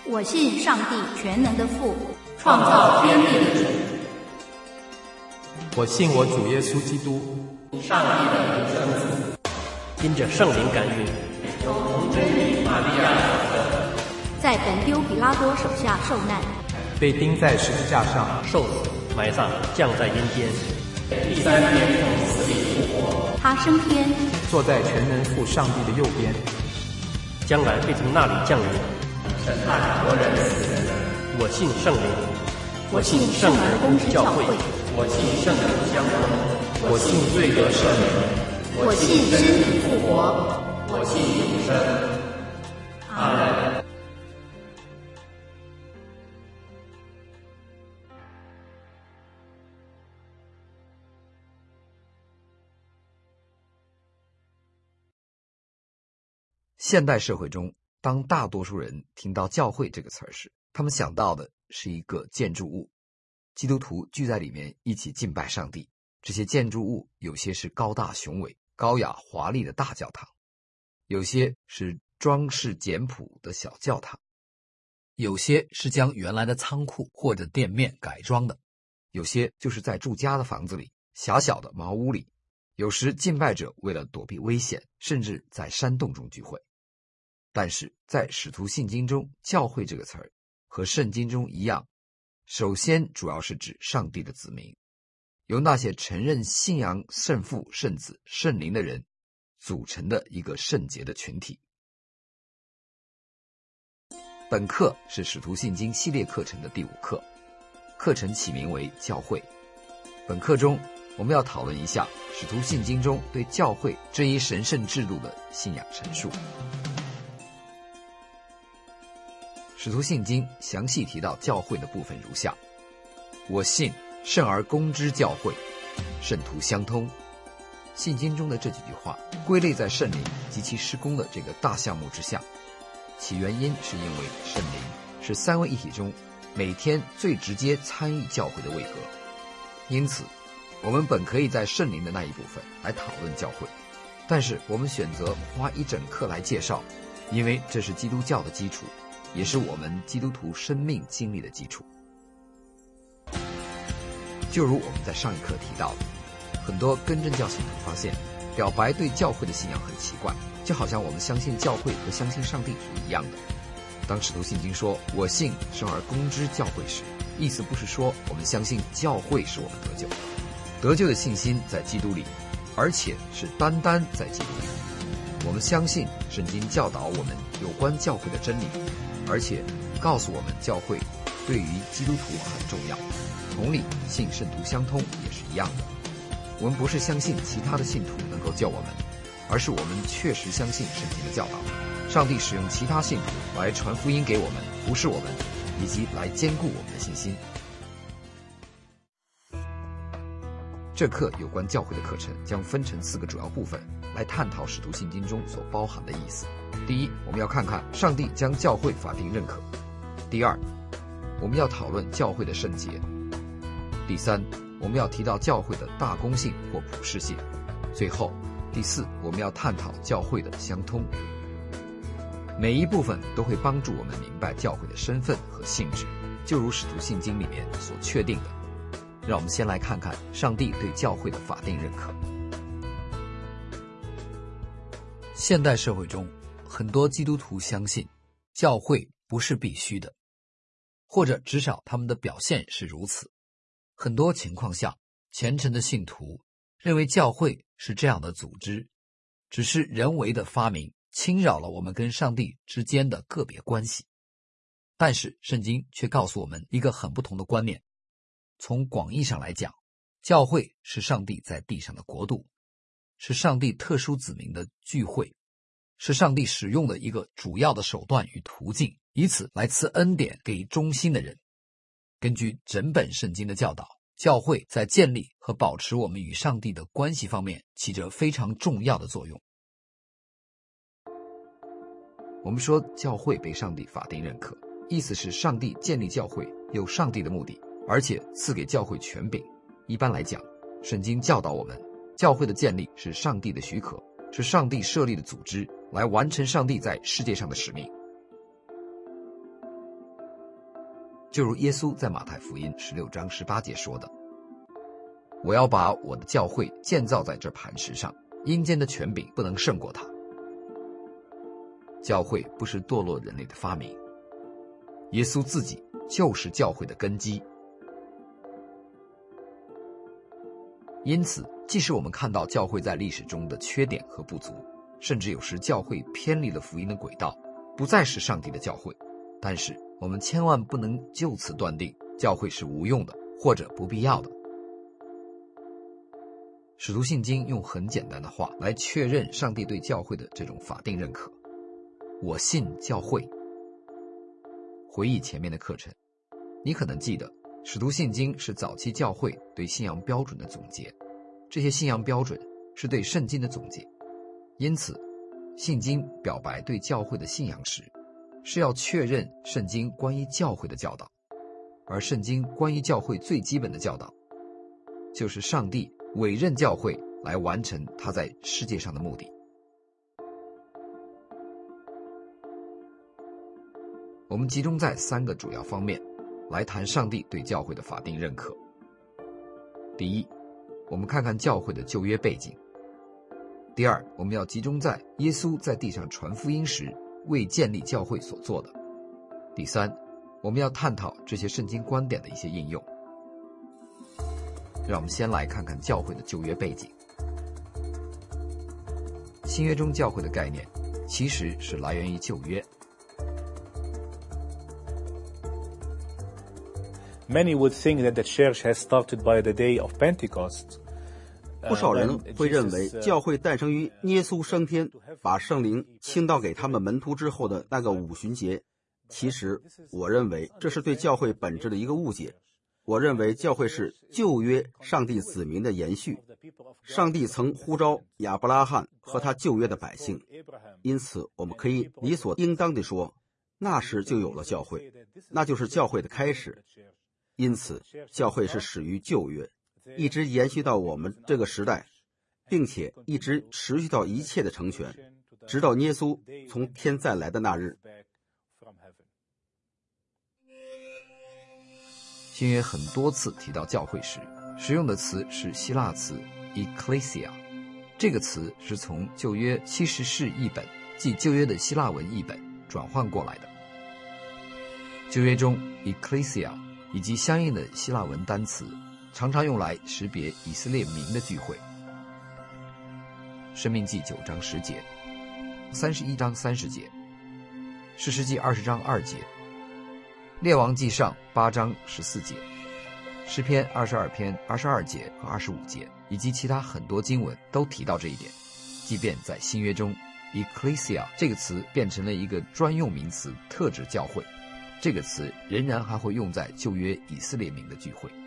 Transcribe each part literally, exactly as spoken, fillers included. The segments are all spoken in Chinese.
我信上帝全能的父， 创造天地的主。 我信我主耶稣基督， 上帝的独生子， 因着圣灵感孕， 从真理玛利亚所生， 在本丢彼拉多手下受难， 被钉在十字架上受死，埋葬，降在阴间， 第三天从死里复活。 他升天， 坐在全能父上帝的右边， 将来会从那里降临， 审判活人死人。 我信圣灵， 我信圣而公之教会， 我信圣徒相通， 我信罪得赦免， 我信身体复活， 我信永生。阿门。 现代社会中，当大多数人听到教会这个词儿时，他们想到的是一个建筑物，基督徒聚在里面一起敬拜上帝。这些建筑物有些是高大雄伟、高雅华丽的大教堂，有些是装饰简朴的小教堂，有些是将原来的仓库或者店面改装的，有些就是在住家的房子里、狭小的茅屋里。有时敬拜者为了躲避危险，甚至在山洞中聚会。但是在使徒信经中，教会这个词儿和圣经中一样，首先主要是指上帝的子民，由那些承认信仰圣父、圣子、圣灵的人组成的一个圣洁的群体。本课是使徒信经系列课程的第五课，课程起名为教会。本课中我们要讨论一下使徒信经中对教会这一神圣制度的信仰陈述。使徒信经详细提到教会的部分如下：我信圣而公之教会，圣徒相通。信经中的这几句话归类在圣灵及其施工的这个大项目之下，其原因是因为圣灵是三位一体中每天最直接参与教会的位格，因此我们本可以在圣灵的那一部分来讨论教会，但是我们选择花一整课来介绍，因为这是基督教的基础，也是我们基督徒生命经历的基础。就如我们在上一课提到的，很多根正教信徒发现表白对教会的信仰很奇怪，就好像我们相信教会和相信上帝是一样的。当使徒信经说我信圣而公之教会时，意思不是说我们相信教会使我们得救，得救的信心在基督里，而且是单单在基督里。我们相信圣经教导我们有关教会的真理，而且告诉我们教会对于基督徒很重要。同理，信圣徒相通也是一样的。我们不是相信其他的信徒能够救我们，而是我们确实相信圣经的教导。上帝使用其他信徒来传福音给我们，服侍我们，以及来坚固我们的信心。这课有关教会的课程将分成四个主要部分，来探讨使徒信经中所包含的意思。第一，我们要看看上帝将教会法定认可。第二，我们要讨论教会的圣洁。第三，我们要提到教会的大公性或普世性。最后，第四，我们要探讨教会的相通。每一部分都会帮助我们明白教会的身份和性质，就如使徒信经里面所确定的。让我们先来看看上帝对教会的法定认可。现代社会中，很多基督徒相信教会不是必须的，或者至少他们的表现是如此。很多情况下，虔诚的信徒认为教会是这样的组织，只是人为的发明，侵扰了我们跟上帝之间的个别关系。但是圣经却告诉我们一个很不同的观念。从广义上来讲，教会是上帝在地上的国度，是上帝特殊子民的聚会，是上帝使用的一个主要的手段与途径，以此来赐恩典给忠心的人。根据整本圣经的教导，教会在建立和保持我们与上帝的关系方面起着非常重要的作用。我们说教会被上帝法定认可，意思是上帝建立教会有上帝的目的，而且赐给教会权柄。一般来讲，圣经教导我们，教会的建立是上帝的许可，是上帝设立的组织，来完成上帝在世界上的使命。 就如耶稣在马太福音十六章十八节说的：我要把我的教会建造在这磐石上，阴间的权柄不能胜过它。教会不是堕落人类的发明，耶稣自己就是教会的根基。因此，即使我们看到教会在历史中的缺点和不足，甚至有时教会偏离了福音的轨道，不再是上帝的教会，但是我们千万不能就此断定教会是无用的或者不必要的。使徒信经用很简单的话来确认上帝对教会的这种法定认可：我信教会。回忆前面的课程，你可能记得使徒信经是早期教会对信仰标准的总结，这些信仰标准是对圣经的总结。因此，信经表白对教会的信仰时，是要确认圣经关于教会的教导，而圣经关于教会最基本的教导，就是上帝委任教会来完成他在世界上的目的。我们集中在三个主要方面来谈上帝对教会的法定认可。第一，我们看看教会的旧约背景。第二，我们要集中在耶稣在地上传福音时为建立教会所做的。第三，我们要探讨这些圣经观点的一些应用。让我们先来看看教会的旧约背景。新约中教会的概念其实是来源于旧约。 Many would think that the church has started by the day of Pentecost. 不少人会认为教会诞生于耶稣升天，把圣灵倾倒给他们门徒之后的那个五旬节。其实，我认为这是对教会本质的一个误解。我认为教会是旧约上帝子民的延续。上帝曾呼召亚伯拉罕和他旧约的百姓，因此我们可以理所应当地说，那时就有了教会，那就是教会的开始。因此，教会是始于旧约，一直延续到我们这个时代，并且一直持续到一切的成全，直到耶稣从天再来的那日。 新约很多次提到教会时，使用的词是希腊词 ecclesia， 这个词是从旧约七十士译本，即旧约的希腊文译本转换过来的。旧约中 ecclesia 以及相应的希腊文单词常常用来识别以色列民的聚会。申命记九章十节，三十一章三十节，士师记二十章二节，列王记上八章十四节，诗篇二十二篇二十二节和二十五节，以及其他很多经文都提到这一点。即便在新约中 ecclesia 这个词变成了一个专用名词，特指教会，这个词仍然还会用在旧约以色列民的聚会。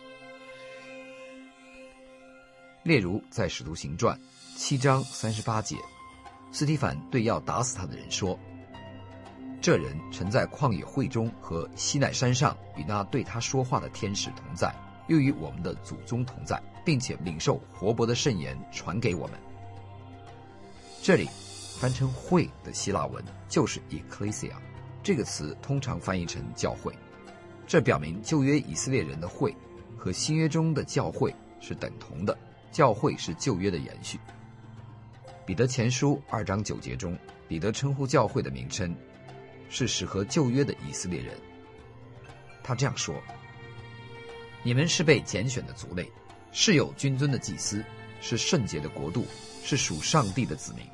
例如在使徒行传七章三十八节，司提反对要打死他的人说，这人曾在旷野会中和西乃山上与那对他说话的天使同在，又与我们的祖宗同在，并且领受活泼的圣言传给我们。这里翻成会的希腊文就是 ecclesia， 这个词通常翻译成教会，这表明旧约以色列人的会和新约中的教会是等同的，教会是旧约的延续。彼得前书二章九节中，彼得称呼教会的名称是适合旧约的以色列人。他这样说，你们是被拣选的族类，是有君尊的祭司，是圣洁的国度，是属上帝的子民。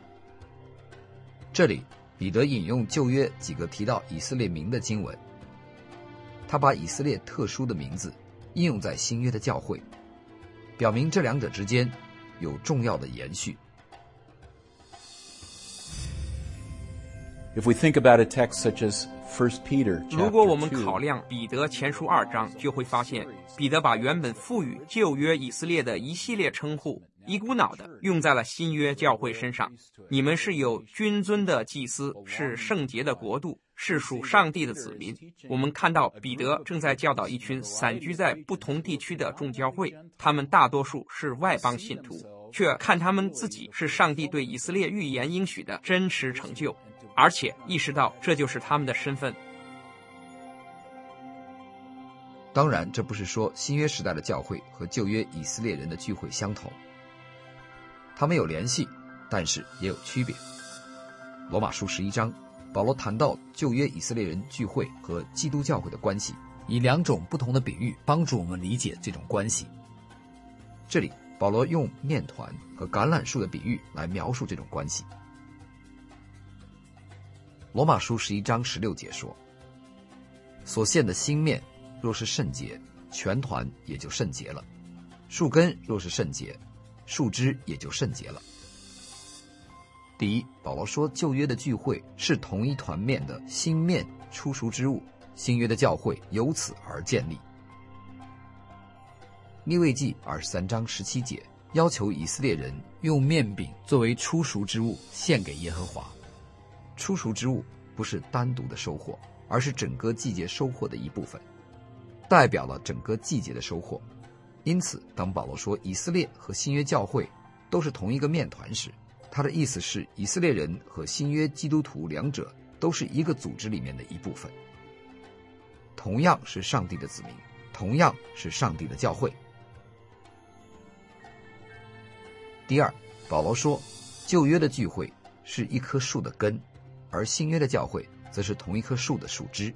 这里彼得引用旧约几个提到以色列民的经文，他把以色列特殊的名字应用在新约的教会，表明这两者之间有重要的延续。 If we think about a text such as First Peter, 如果我们考量彼得前书二章，就会发现彼得把原本赋予旧约以色列的一系列称呼一股脑的用在了新约教会身上。你们是有君尊的祭司，是圣洁的国度，是属上帝的子民。我们看到彼得正在教导一群散居在不同地区的众教会，他们大多数是外邦信徒，却看他们自己是上帝对以色列预言应许的真实成就，而且意识到这就是他们的身份。 当然，这不是说新约时代的教会和旧约以色列人的聚会相同，他们有联系，但是也有区别。罗马书十一章，保罗谈到旧约以色列人聚会和基督教会的关系，以两种不同的比喻帮助我们理解这种关系。这里保罗用面团和橄榄树的比喻来描述这种关系。罗马书十一章十六节说，所献的新面若是圣洁，全团也就圣洁了；树根若是圣洁，树枝也就圣洁了。第一，保罗说旧约的聚会是同一团面的新面出熟之物，新约的教会由此而建立。利未记二十三章十七节要求以色列人用面饼作为初熟之物献给耶和华。初熟之物不是单独的收获，而是整个季节收获的一部分，代表了整个季节的收获。因此当保罗说以色列和新约教会都是同一个面团时，他的意思是以色列人和新约基督徒两者都是一个组织里面的一部分，同样是上帝的子民，同样是上帝的教会。第二，保罗说旧约的聚会是一棵树的根，而新约的教会则是同一棵树的树枝。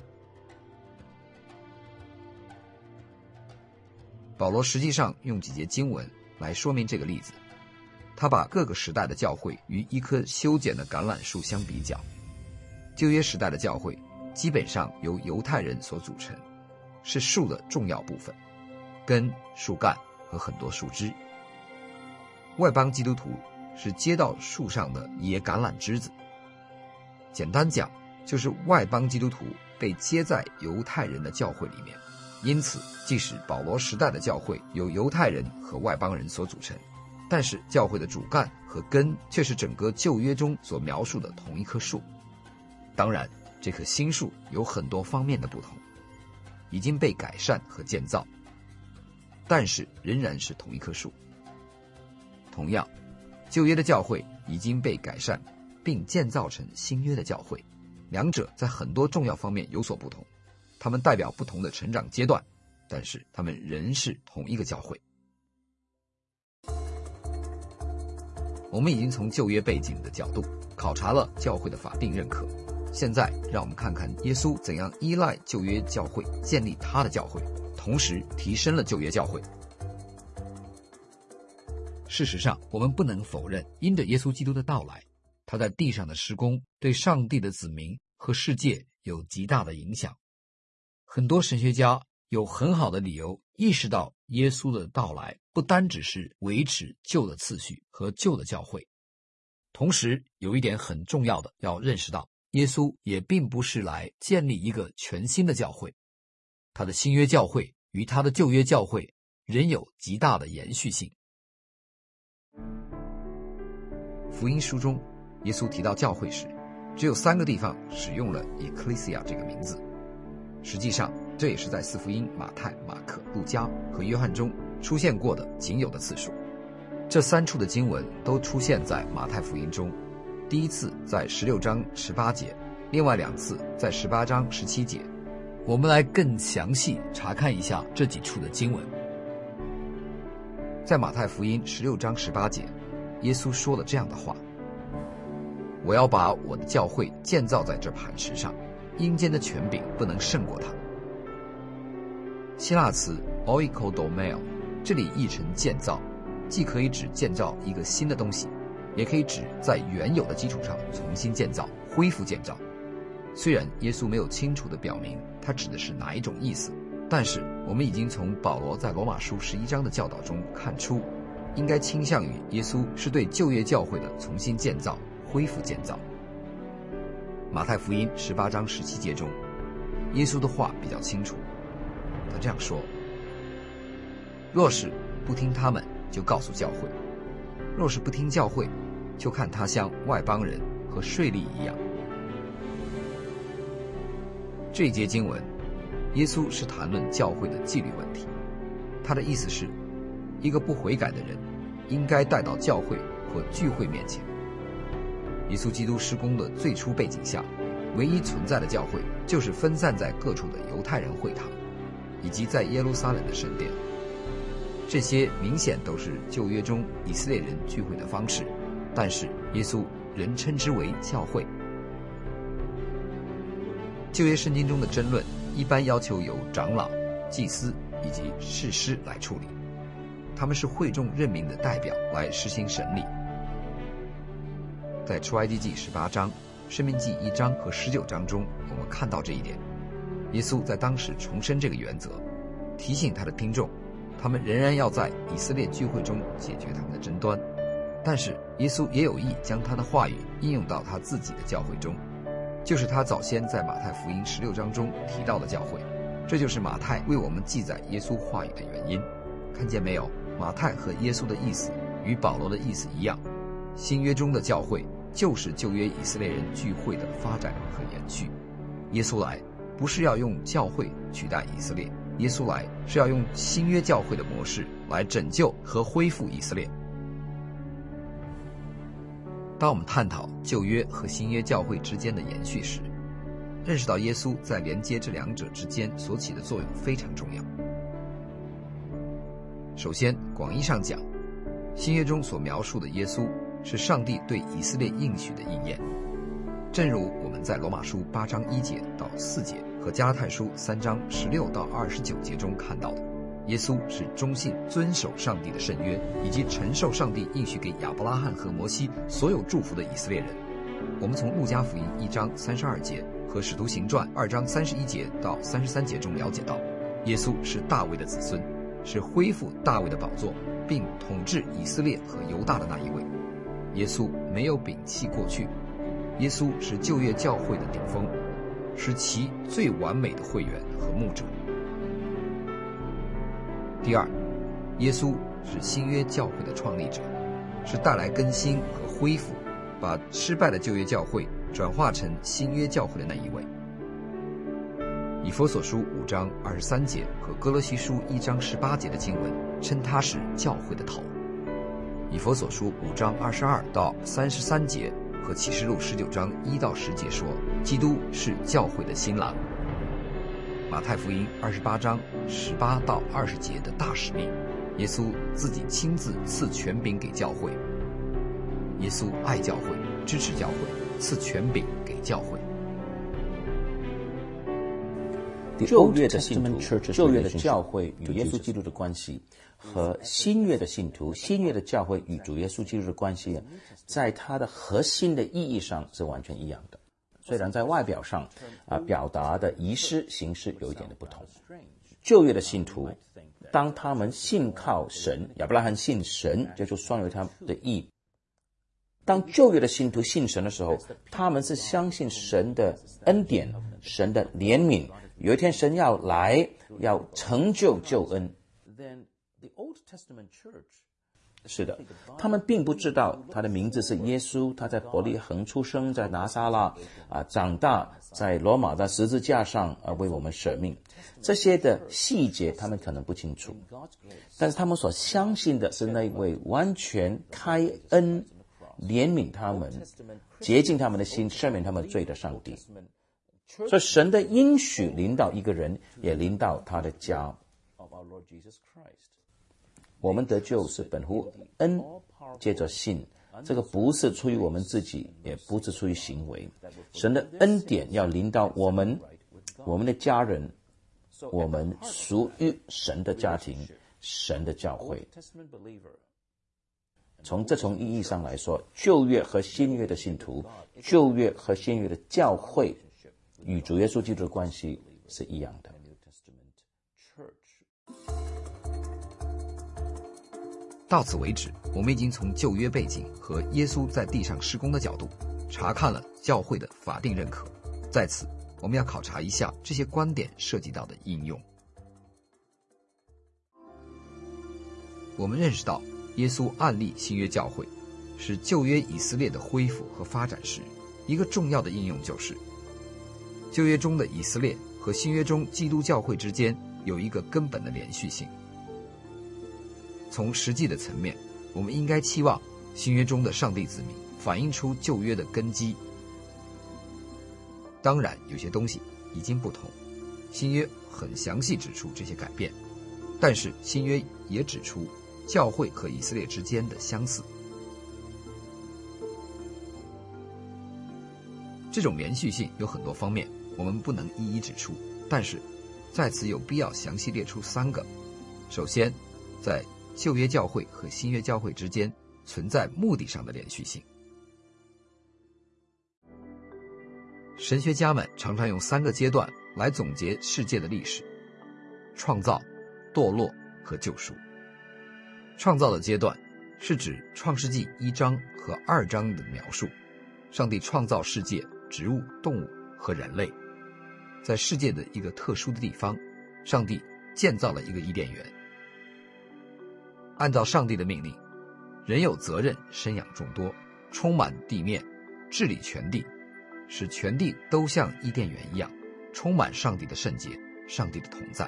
保罗实际上用几节经文来说明这个例子，他把各个时代的教会与一棵修剪的橄榄树相比较。旧约时代的教会基本上由犹太人所组成，是树的重要部分，根、树干和很多树枝。外邦基督徒是接到树上的野橄榄枝子，简单讲就是外邦基督徒被接在犹太人的教会里面。因此即使保罗时代的教会由犹太人和外邦人所组成，但是教会的主干和根却是整个旧约中所描述的同一棵树。当然这棵新树有很多方面的不同，已经被改善和建造，但是仍然是同一棵树。同样，旧约的教会已经被改善并建造成新约的教会，两者在很多重要方面有所不同，他们代表不同的成长阶段，但是他们仍是同一个教会。我们已经从旧约背景的角度考察了教会的法定认可，现在让我们看看耶稣怎样依赖旧约教会建立他的教会，同时提升了旧约教会。事实上，我们不能否认，因着耶稣基督的到来，他在地上的施工对上帝的子民和世界有极大的影响。很多神学家有很好的理由意识到耶稣的到来不单只是维持旧的次序和旧的教会，同时有一点很重要的要认识到，耶稣也并不是来建立一个全新的教会，他的新约教会与他的旧约教会仍有极大的延续性。福音书中耶稣提到教会时，只有三个地方使用了 Ecclesia 这个名字，实际上这也是在四福音马太、马可、路加和约翰中出现过的仅有的次数。这三处的经文都出现在马太福音中，第一次在十六章十八节，另外两次在十八章十七节。我们来更详细查看一下这几处的经文。在马太福音十六章十八节，耶稣说了这样的话：我要把我的教会建造在这磐石上，阴间的权柄不能胜过它。希腊词 oikodomeo 这里译成建造，既可以指建造一个新的东西，也可以指在原有的基础上重新建造、恢复建造。虽然耶稣没有清楚地表明他指的是哪一种意思，但是我们已经从保罗在罗马书十一章的教导中看出，应该倾向于耶稣是对旧约教会的重新建造、恢复建造。马太福音十八章十七节中，耶稣的话比较清楚，他这样说：若是不听他们，就告诉教会；若是不听教会，就看他像外邦人和税吏一样。这一节经文，耶稣是谈论教会的纪律问题，他的意思是，一个不悔改的人应该带到教会或聚会面前。耶稣基督施工的最初背景下，唯一存在的教会就是分散在各处的犹太人会堂， 以及在耶路撒冷的圣殿。这些明显都是旧约中以色列人聚会的方式，但是耶稣仍称之为教会。旧约圣经中的争论一般要求由长老、祭司以及士师来处理，他们是会众任命的代表来实行审理。在出埃及记十八章、申命记一章和十九章中，我们看到这一点。耶稣在当时重申这个原则，提醒他的听众，他们仍然要在以色列聚会中解决他们的争端，但是耶稣也有意将他的话语应用到他自己的教会中，就是他早先在马太福音十六章中提到的教会。这就是马太为我们记载耶稣话语的原因。看见没有？马太和耶稣的意思与保罗的意思一样，新约中的教会就是旧约以色列人聚会的发展和延续。耶稣来不是要用教会取代以色列，耶稣来是要用新约教会的模式来拯救和恢复以色列。当我们探讨旧约和新约教会之间的延续时，认识到耶稣在连接这两者之间所起的作用非常重要。首先，广义上讲，新约中所描述的耶稣是上帝对以色列应许的应验，正如我们在罗马书八章一节到四节和加拉太书三章十六到二十九节中看到的。耶稣是忠信遵守上帝的圣约，以及承受上帝应许给亚伯拉罕和摩西所有祝福的以色列人。我们从路加福音一章三十二节和使徒行传二章三十一节到三十三节中了解到，耶稣是大卫的子孙，是恢复大卫的宝座并统治以色列和犹大的那一位。耶稣没有摒弃过去，耶稣是旧约教会的顶峰，是其最完美的会员和牧者。第二，耶稣是新约教会的创立者，是带来更新和恢复，把失败的旧约教会转化成新约教会的那一位。以弗所书五章二十三节和哥罗西书一章十八节的经文称他是教会的头。以弗所书五章二十二到三十三节和启示录十九章一到十节说，基督是教会的新郎。马太福音二十八章十八到二十节的大使命，耶稣自己亲自赐权柄给教会。耶稣爱教会，支持教会，赐权柄给教会。 旧约的信徒、旧约的教会与耶稣基督的关系，和新约的信徒、新约的教会与主耶稣基督的关系，在它的核心的意义上是完全一样的。虽然在外表上啊表达的仪式形式有一点的不同。旧约的信徒，当他们信靠神，亚伯拉罕信神，这就算为他的义。当旧约的信徒信神的时候，他们是相信神的恩典、神的怜悯，有一天神要来，要成就救恩。是的，他们并不知道他的名字是耶稣，他在伯利恒出生，在拿撒勒啊长大，在罗马的十字架上啊为我们舍命。这些的细节他们可能不清楚，但是他们所相信的是那位完全开恩、怜悯他们、洁净他们的心、赦免他们罪的上帝。所以神的应许临到一个人，也临到他的家。我们得救是本乎恩，借着信，这个不是出于我们自己，也不是出于行为。神的恩典要临到我们、我们的家人，我们属于神的家庭、神的教会。从这从意义上来说，旧约和新约的信徒，旧约和新约的教会与主耶稣基督的关系是一样的。 到此为止，我们已经从旧约背景和耶稣在地上施工的角度查看了教会的法定认可。在此，我们要考察一下这些观点涉及到的应用。我们认识到耶稣案例新约教会是旧约以色列的恢复和发展时，一个重要的应用就是旧约中的以色列和新约中基督教会之间有一个根本的连续性。从实际的层面，我们应该期望新约中的上帝子民反映出旧约的根基。当然，有些东西已经不同， 新约很详细指出这些改变，但是新约也指出教会和以色列之间的相似。这种连续性有很多方面，我们不能一一指出，但是在此有必要详细列出三个。首先，在旧约教会和新约教会之间存在目的上的连续性。神学家们常常用三个阶段来总结世界的历史：创造、堕落和救赎。创造的阶段是指创世纪一章和二章的描述，上帝创造世界、植物、动物和人类。在世界的一个特殊的地方，上帝建造了一个伊甸园。按照上帝的命令，人有责任生养众多，充满地面，治理全地，使全地都像伊甸园一样，充满上帝的圣洁，上帝的同在。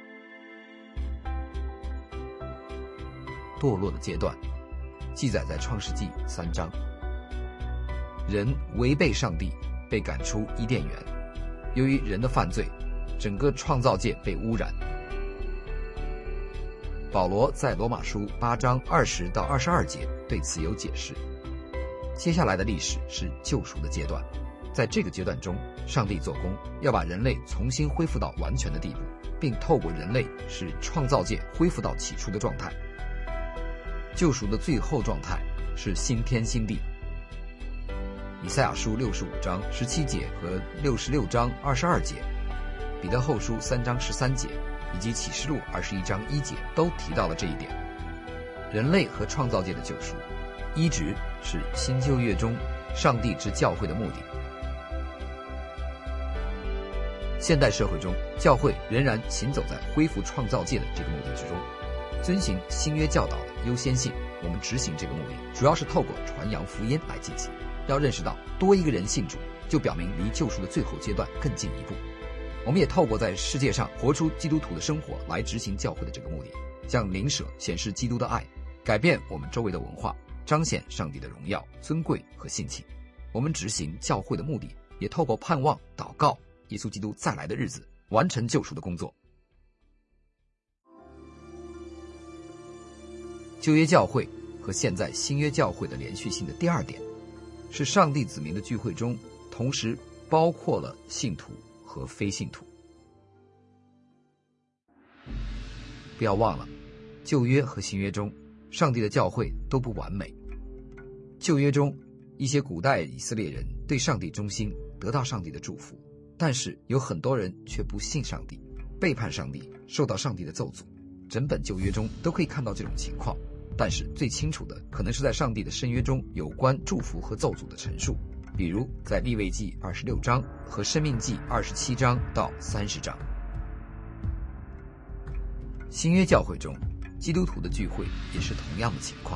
堕落的阶段记载在创世纪三章，人违背上帝，被赶出伊甸园。由于人的犯罪，整个创造界被污染。保罗在罗马书八章二十到二十二节对此有解释。接下来的历史是救赎的阶段，在这个阶段中，上帝做工，要把人类重新恢复到完全的地步，并透过人类使创造界恢复到起初的状态。救赎的最后状态是新天新地。以赛亚书六十五章十七节和六十六章二十二节，彼得后书三章十三节，以及启示录二十一章一节都提到了这一点。人类和创造界的救赎，一直是新旧约中上帝之教会的目的。现代社会中，教会仍然行走在恢复创造界的这个目的之中，遵行新约教导的优先性。我们执行这个目的，主要是透过传扬福音来进行。要认识到，多一个人信主，就表明离救赎的最后阶段更进一步。我们也透过在世界上活出基督徒的生活来执行教会的这个目的，向邻舍显示基督的爱，改变我们周围的文化，彰显上帝的荣耀、尊贵和性情。我们执行教会的目的，也透过盼望、祷告耶稣基督再来的日子，完成救赎的工作。旧约教会和现在新约教会的连续性的第二点，是上帝子民的聚会中同时包括了信徒和非信徒。不要忘了，旧约和新约中，上帝的教会都不完美。旧约中，一些古代以色列人对上帝忠心，得到上帝的祝福，但是有很多人却不信上帝，背叛上帝，受到上帝的咒诅。整本旧约中都可以看到这种情况，但是最清楚的可能是在上帝的圣约中有关祝福和咒诅的陈述，比如在利未记二十六章和申命记二十七章到三十章。新约教会中，基督徒的聚会也是同样的情况。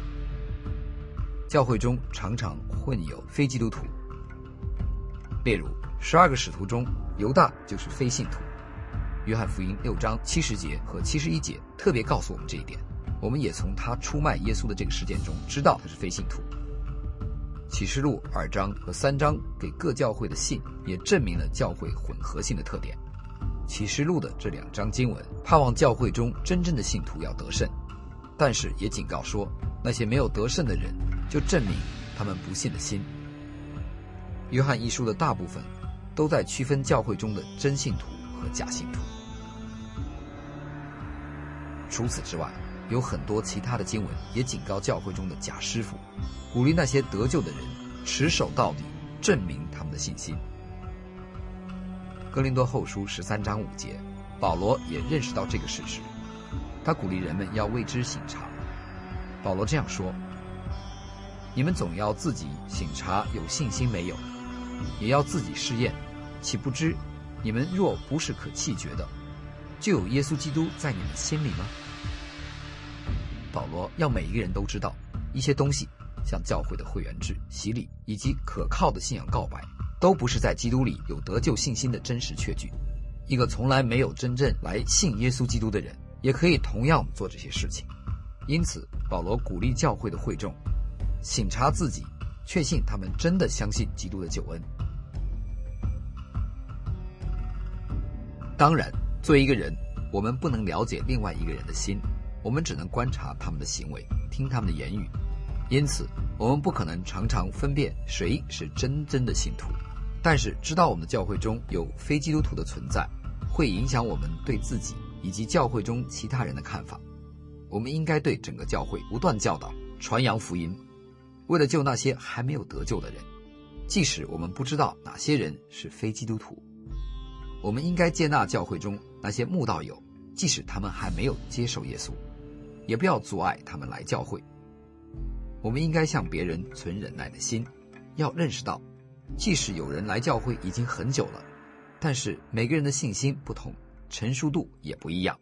教会中常常混有非基督徒，例如十二个使徒中，犹大就是非信徒。约翰福音六章七十节和七十一节特别告诉我们这一点。我们也从他出卖耶稣的这个事件中知道他是非信徒。启示录二章和三章给各教会的信也证明了教会混合性的特点。启示录的这两章经文盼望教会中真正的信徒要得胜，但是也警告说，那些没有得胜的人就证明他们不信的心。约翰一书的大部分都在区分教会中的真信徒和假信徒。除此之外，有很多其他的经文也警告教会中的假师傅，鼓励那些得救的人持守到底，证明他们的信心。哥林多后书十三章五节，保罗也认识到这个事实，他鼓励人们要为之省察。保罗这样说：你们总要自己省察有信心没有，也要自己试验，岂不知你们若不是可弃绝的，就有耶稣基督在你们心里吗？保罗要每一个人都知道，一些东西像教会的会员制、洗礼以及可靠的信仰告白，都不是在基督里有得救信心的真实确据。一个从来没有真正来信耶稣基督的人，也可以同样做这些事情。因此保罗鼓励教会的会众省察自己，确信他们真的相信基督的救恩。 当然，作为一个人，我们不能了解另外一个人的心，我们只能观察他们的行为，听他们的言语。因此，我们不可能常常分辨谁是真正的信徒。但是，知道我们的教会中有非基督徒的存在，会影响我们对自己以及教会中其他人的看法。我们应该对整个教会不断教导、传扬福音，为了救那些还没有得救的人，即使我们不知道哪些人是非基督徒。我们应该接纳教会中那些慕道友，即使他们还没有接受耶稣，也不要阻碍他们来教会。我们应该向别人存忍耐的心，要认识到，即使有人来教会已经很久了，但是每个人的信心不同，成熟度也不一样。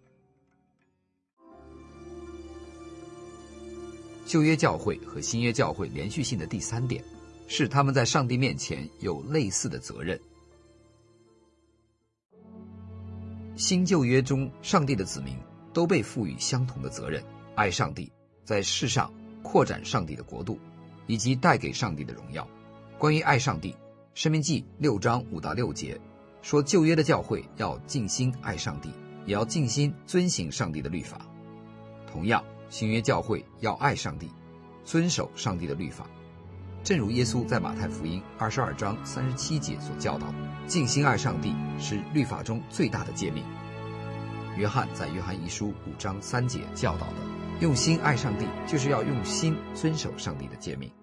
旧约教会和新约教会连续性的第三点，是他们在上帝面前有类似的责任。新旧约中，上帝的子民都被赋予相同的责任：爱上帝，在世上扩展上帝的国度，以及带给上帝的荣耀。关于爱上帝，申命记六章五到六节说，旧约的教会要尽心爱上帝，也要尽心遵行上帝的律法。同样，新约教会要爱上帝，遵守上帝的律法。正如耶稣在马太福音二十二章三十七节所教导的，尽心爱上帝是律法中最大的诫命。约翰在约翰一书五章三节教导的，用心爱上帝就是要用心遵守上帝的诫命。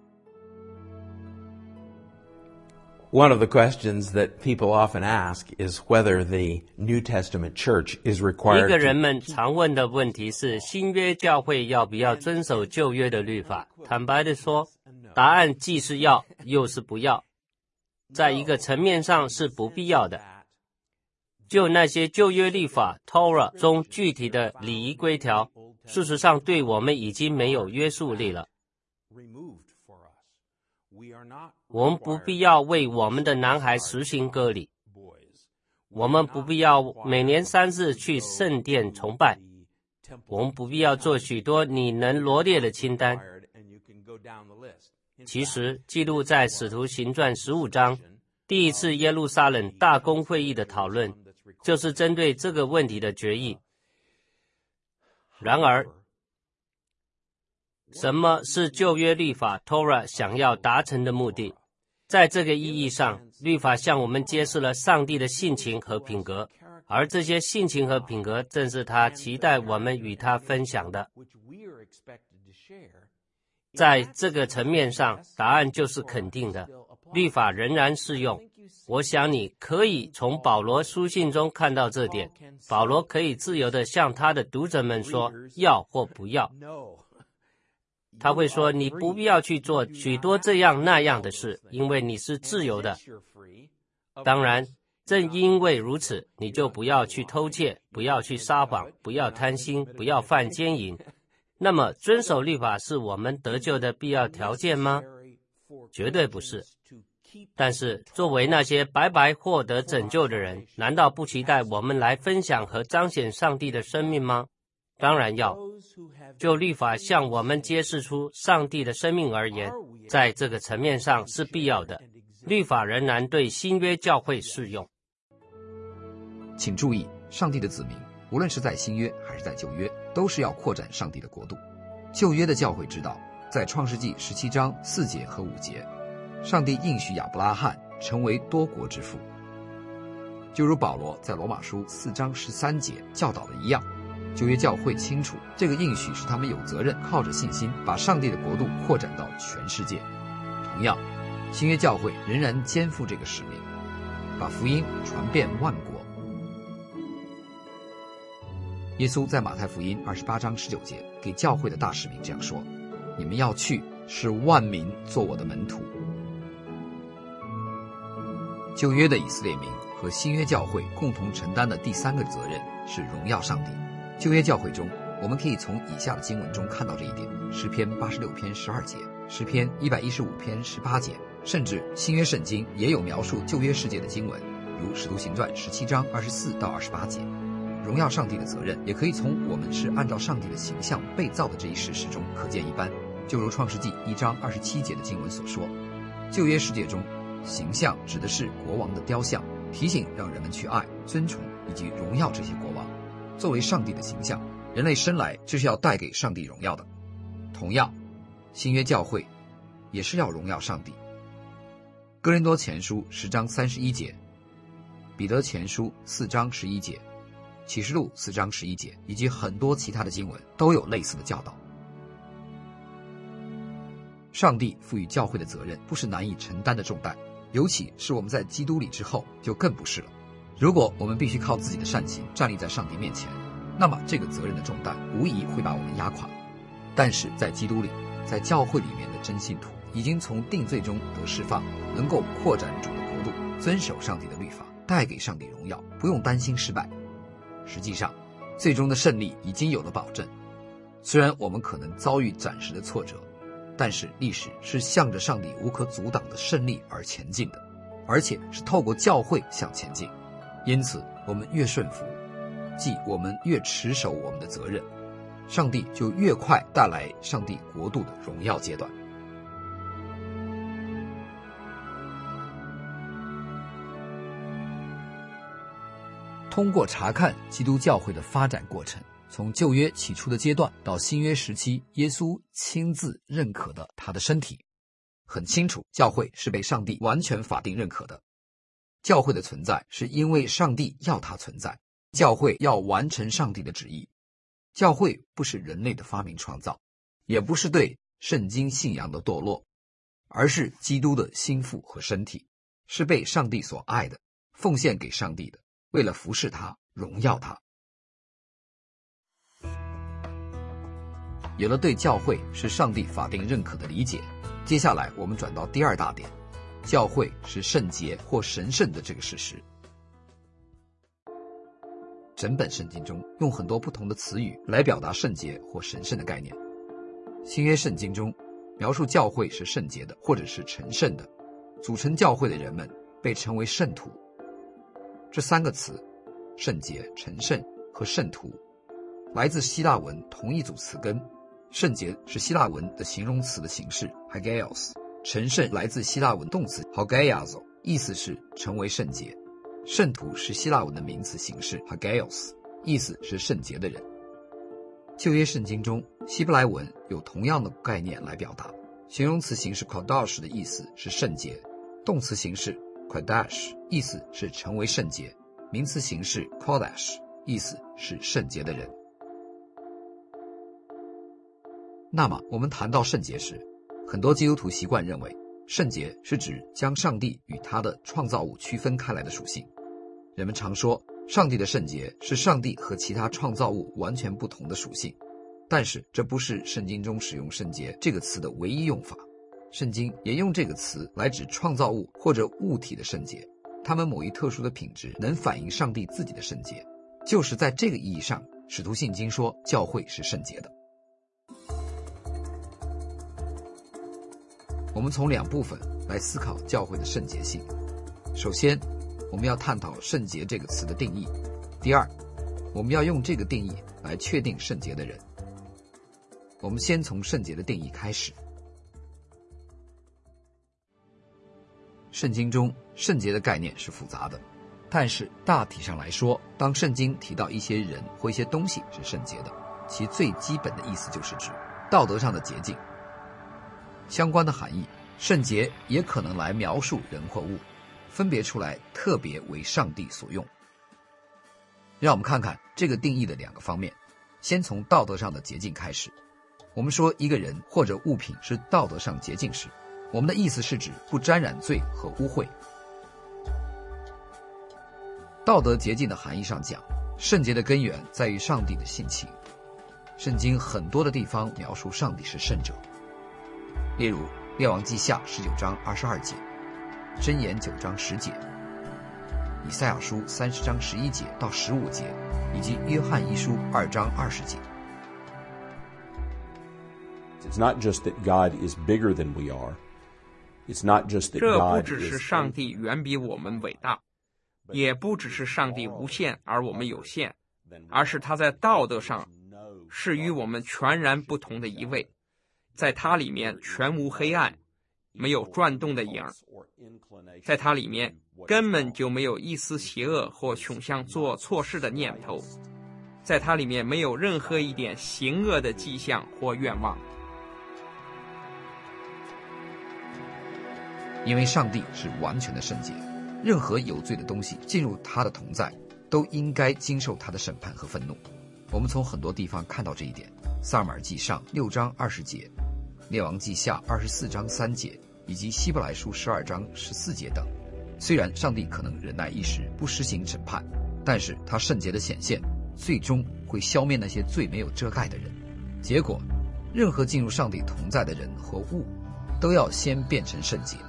One of the questions that people often ask is whether the New Testament church is required to... 一个人们常问的问题是，新约教会要不要遵守旧约的律法？坦白地说，答案既是要，又是不要。在一个层面上是不必要的。就那些旧约律法 Torah 中具体的礼仪规条，事实上对我们已经没有约束力了。我们不必要为我们的男孩实行割礼，我们不必要每年三次去圣殿崇拜，我们不必要做许多你能罗列的清单。其实记录在使徒行传十五章第一次耶路撒冷大公会议的讨论，就是针对这个问题的决议。然而，什么是旧约律法 Torah 想要达成的目的？在这个意义上，律法向我们揭示了上帝的性情和品格，而这些性情和品格正是他期待我们与他分享的。在这个层面上，答案就是肯定的，律法仍然适用。我想你可以从保罗书信中看到这点。保罗可以自由地向他的读者们说要或不要。他会说，你不必要去做许多这样那样的事，因为你是自由的。当然，正因为如此，你就不要去偷窃，不要去撒谎，不要贪心，不要犯奸淫。那么，遵守律法是我们得救的必要条件吗？绝对不是。但是，作为那些白白获得拯救的人，难道不期待我们来分享和彰显上帝的生命吗？当然要。就律法向我们揭示出上帝的生命而言，在这个层面上是必要的。律法仍然对新约教会适用。 请注意，上帝的子民无论是在新约还是在旧约，都是要扩展上帝的国度。旧约的教会知道，在创世纪十七章四节和五节，上帝应许亚伯拉罕成为多国之父，就如保罗在罗马书四章十三节教导的一样。旧约教会清楚，这个应许是他们有责任靠着信心把上帝的国度扩展到全世界。同样，新约教会仍然肩负这个使命，把福音传遍万国。耶稣在马太福音二十八章十九节给教会的大使命这样说：你们要去，使万民做我的门徒。旧约的以色列民和新约教会共同承担的第三个责任是荣耀上帝。旧约教会中，我们可以从以下的经文中看到这一点：诗篇八十六篇十二节，诗篇一百一十五篇十八节，甚至新约圣经也有描述旧约世界的经文，如使徒行传十七章二十四到二十八节。荣耀上帝的责任也可以从我们是按照上帝的形象被造的这一事实中可见一斑。就如创世纪一章二十七节的经文所说，旧约世界中形象指的是国王的雕像，提醒让人们去爱、尊崇以及荣耀这些国王。作为上帝的形象，人类生来就是要带给上帝荣耀的。同样，新约教会也是要荣耀上帝。哥林多前书十章三十一节，彼得前书四章十一节，启示录四章十一节，以及很多其他的经文都有类似的教导。上帝赋予教会的责任不是难以承担的重担，尤其是我们在基督里之后就更不是了。如果我们必须靠自己的善行站立在上帝面前，那么这个责任的重担无疑会把我们压垮。但是在基督里，在教会里面的真信徒已经从定罪中得释放，能够扩展主的国度，遵守上帝的律法，带给上帝荣耀，不用担心失败。实际上，最终的胜利已经有了保证。虽然我们可能遭遇暂时的挫折，但是历史是向着上帝无可阻挡的胜利而前进的，而且是透过教会向前进。因此，我们越顺服，即我们越持守我们的责任，上帝就越快带来上帝国度的荣耀阶段。通过查看基督教会的发展过程，从旧约起初的阶段到新约时期耶稣亲自认可的他的身体，很清楚教会是被上帝完全法定认可的。教会的存在是因为上帝要它存在，教会要完成上帝的旨意。教会不是人类的发明创造，也不是对圣经信仰的堕落，而是基督的心腹和身体，是被上帝所爱的，奉献给上帝的，为了服侍他，荣耀他。有了对教会是上帝法定认可的理解，接下来我们转到第二大点，教会是圣洁或神圣的这个事实。整本圣经中用很多不同的词语来表达圣洁或神圣的概念。新约圣经中描述教会是圣洁的或者是成圣的，组成教会的人们被称为圣徒。这三个词，圣洁、成圣和圣徒，来自希腊文同一组词根。圣洁是希腊文的形容词的形式 hagios， 成圣来自希腊文动词 hagiazo， 意思是成为圣洁。圣徒是希腊文的名词形式 hagios， 意思是圣洁的人。旧约圣经中希伯来文有同样的概念来表达，形容词形式 kodash 的意思是圣洁，动词形式 kodash 意思是成为圣洁，名词形式 kodash 意思是圣洁的人。那么我们谈到圣洁时，很多基督徒习惯认为圣洁是指将上帝与他的创造物区分开来的属性。人们常说上帝的圣洁是上帝和其他创造物完全不同的属性，但是这不是圣经中使用圣洁这个词的唯一用法。圣经也用这个词来指创造物或者物体的圣洁，它们某一特殊的品质能反映上帝自己的圣洁。就是在这个意义上，使徒信经说教会是圣洁的。我们从两部分来思考教会的圣洁性。首先，我们要探讨圣洁这个词的定义。第二，我们要用这个定义来确定圣洁的人。我们先从圣洁的定义开始。圣经中圣洁的概念是复杂的，但是大体上来说，当圣经提到一些人或一些东西是圣洁的，其最基本的意思就是指道德上的洁净。相关的含义，圣洁也可能来描述人或物，分别出来特别为上帝所用。让我们看看这个定义的两个方面。先从道德上的洁净开始。我们说一个人或者物品是道德上洁净时，我们的意思是指不沾染罪和污秽。道德洁净的含义上讲，圣洁的根源在于上帝的性情。圣经很多的地方描述上帝是圣者，例如列王记下十九章二十二节，箴言九章十节，以赛亚书三十章十一节到十五节，以及约翰一书二章二十节。 It's not just that God is bigger than we are. It's not just that God is. 这不只是上帝远比我们伟大，也不只是上帝无限而我们有限，而是他在道德上是与我们全然不同的一位。在他里面全无黑暗， 没有转动的影儿。在它里面根本就没有一丝邪恶或倾向做错事的念头，在它里面没有任何一点行恶的迹象或愿望。 因为上帝是完全的圣洁，任何有罪的东西进入他的同在，都应该经受他的审判和愤怒。我们从很多地方看到这一点，撒母耳记上六章二十节，列王记下二十四章三节，以及希伯来书十二章十四节等。虽然上帝可能忍耐一时，不施行审判，但是他圣洁的显现最终会消灭那些最没有遮盖的人。结果，任何进入上帝同在的人和物，都要先变成圣洁。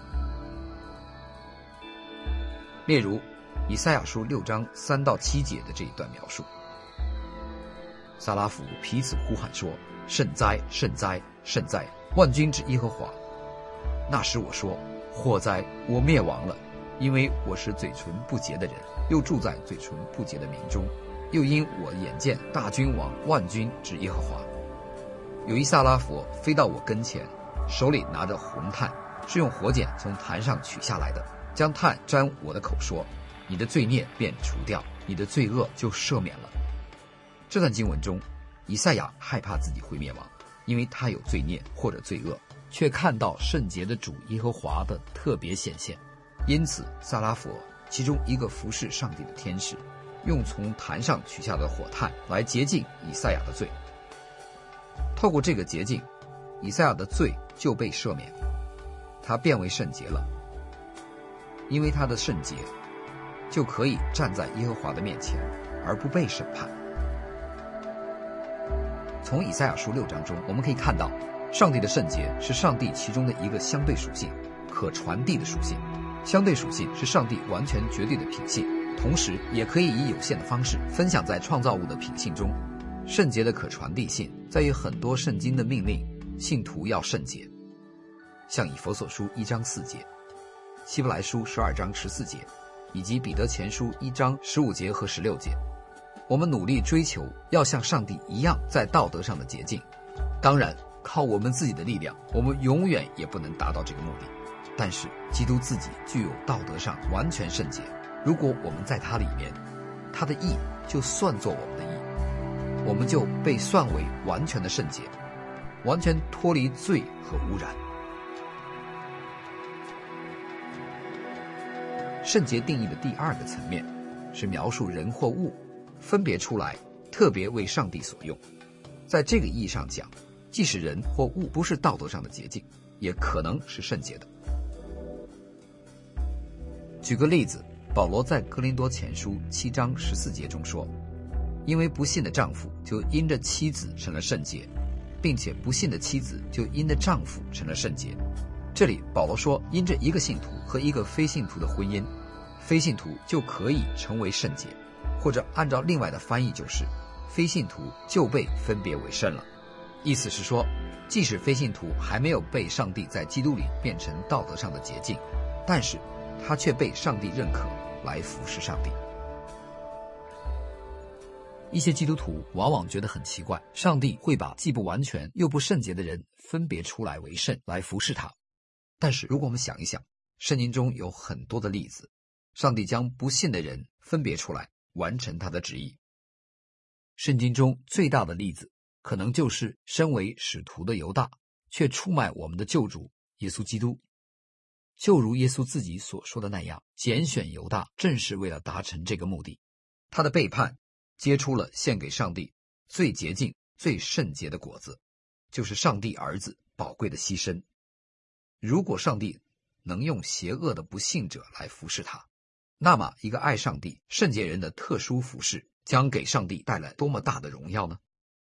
例如以赛亚书六章三到七节的这一段描述，撒拉弗彼此呼喊说：圣哉，圣哉，圣哉，万军之耶和华。那时我说：祸哉，我灭亡了，因为我是嘴唇不洁的人，又住在嘴唇不洁的民中，又因我眼见大君王万军之耶和华。有一撒拉弗飞到我跟前，手里拿着红炭，是用火剪从坛上取下来的，将炭沾我的口，说：你的罪孽便除掉，你的罪恶就赦免了。这段经文中，以赛亚害怕自己会灭亡，因为他有罪孽或者罪恶，却看到圣洁的主耶和华的特别显现。因此撒拉弗其中一个服侍上帝的天使，用从坛上取下的火炭来洁净以赛亚的罪。透过这个洁净，以赛亚的罪就被赦免，他变为圣洁了。因为他的圣洁，就可以站在耶和华的面前，而不被审判。从以赛亚书六章中，我们可以看到，上帝的圣洁是上帝其中的一个相对属性，可传递的属性。相对属性是上帝完全绝对的品性，同时也可以以有限的方式分享在创造物的品性中。圣洁的可传递性在于很多圣经的命令，信徒要圣洁，像以弗所书一章四节，希伯来书十二章十四节，以及彼得前书一章十五节和十六节。我们努力追求要像上帝一样在道德上的洁净。当然，靠我们自己的力量，我们永远也不能达到这个目的。但是基督自己具有道德上完全圣洁，如果我们在他里面，他的义就算作我们的义，我们就被算为完全的圣洁，完全脱离罪和污染。圣洁定义的第二个层面是描述人或物分别出来，特别为上帝所用。在这个意义上讲，即使人或物不是道德上的洁净，也可能是圣洁的。举个例子，保罗在哥林多前书七章十四节中说：因为不信的丈夫就因着妻子成了圣洁，并且不信的妻子就因着丈夫成了圣洁。这里保罗说，因着一个信徒和一个非信徒的婚姻，非信徒就可以成为圣洁，或者按照另外的翻译就是，非信徒就被分别为圣了。意思是说，即使非信徒还没有被上帝在基督里变成道德上的洁净，但是他却被上帝认可来服侍上帝。一些基督徒往往觉得很奇怪，上帝会把既不完全又不圣洁的人分别出来为圣来服侍他。但是如果我们想一想，圣经中有很多的例子，上帝将不信的人分别出来完成他的旨意。圣经中最大的例子可能就是身为使徒的犹大却出卖我们的救主耶稣基督。就如耶稣自己所说的那样，拣选犹大正是为了达成这个目的。他的背叛结出了献给上帝最洁净最圣洁的果子，就是上帝儿子宝贵的牺牲。如果上帝能用邪恶的不信者来服侍他，那么一个爱上帝圣洁人的特殊服侍将给上帝带来多么大的荣耀呢？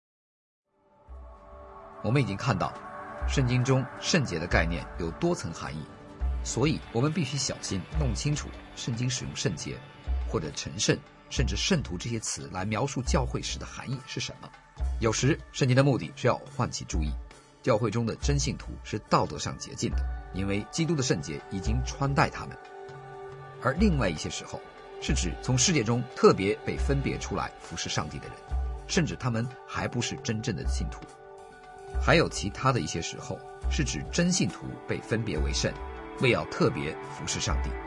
我们已经看到圣经中圣洁的概念有多层含义，所以我们必须小心弄清楚圣经使用圣洁或者成圣甚至圣徒这些词来描述教会时的含义是什么。有时圣经的目的是要唤起注意，教会中的真信徒是道德上洁净的，因为基督的圣洁已经穿戴他们。而另外一些时候是指从世界中特别被分别出来服侍上帝的人，甚至他们还不是真正的信徒。 还有其他的一些时候，是指真信徒被分别为圣，为要特别服侍上帝。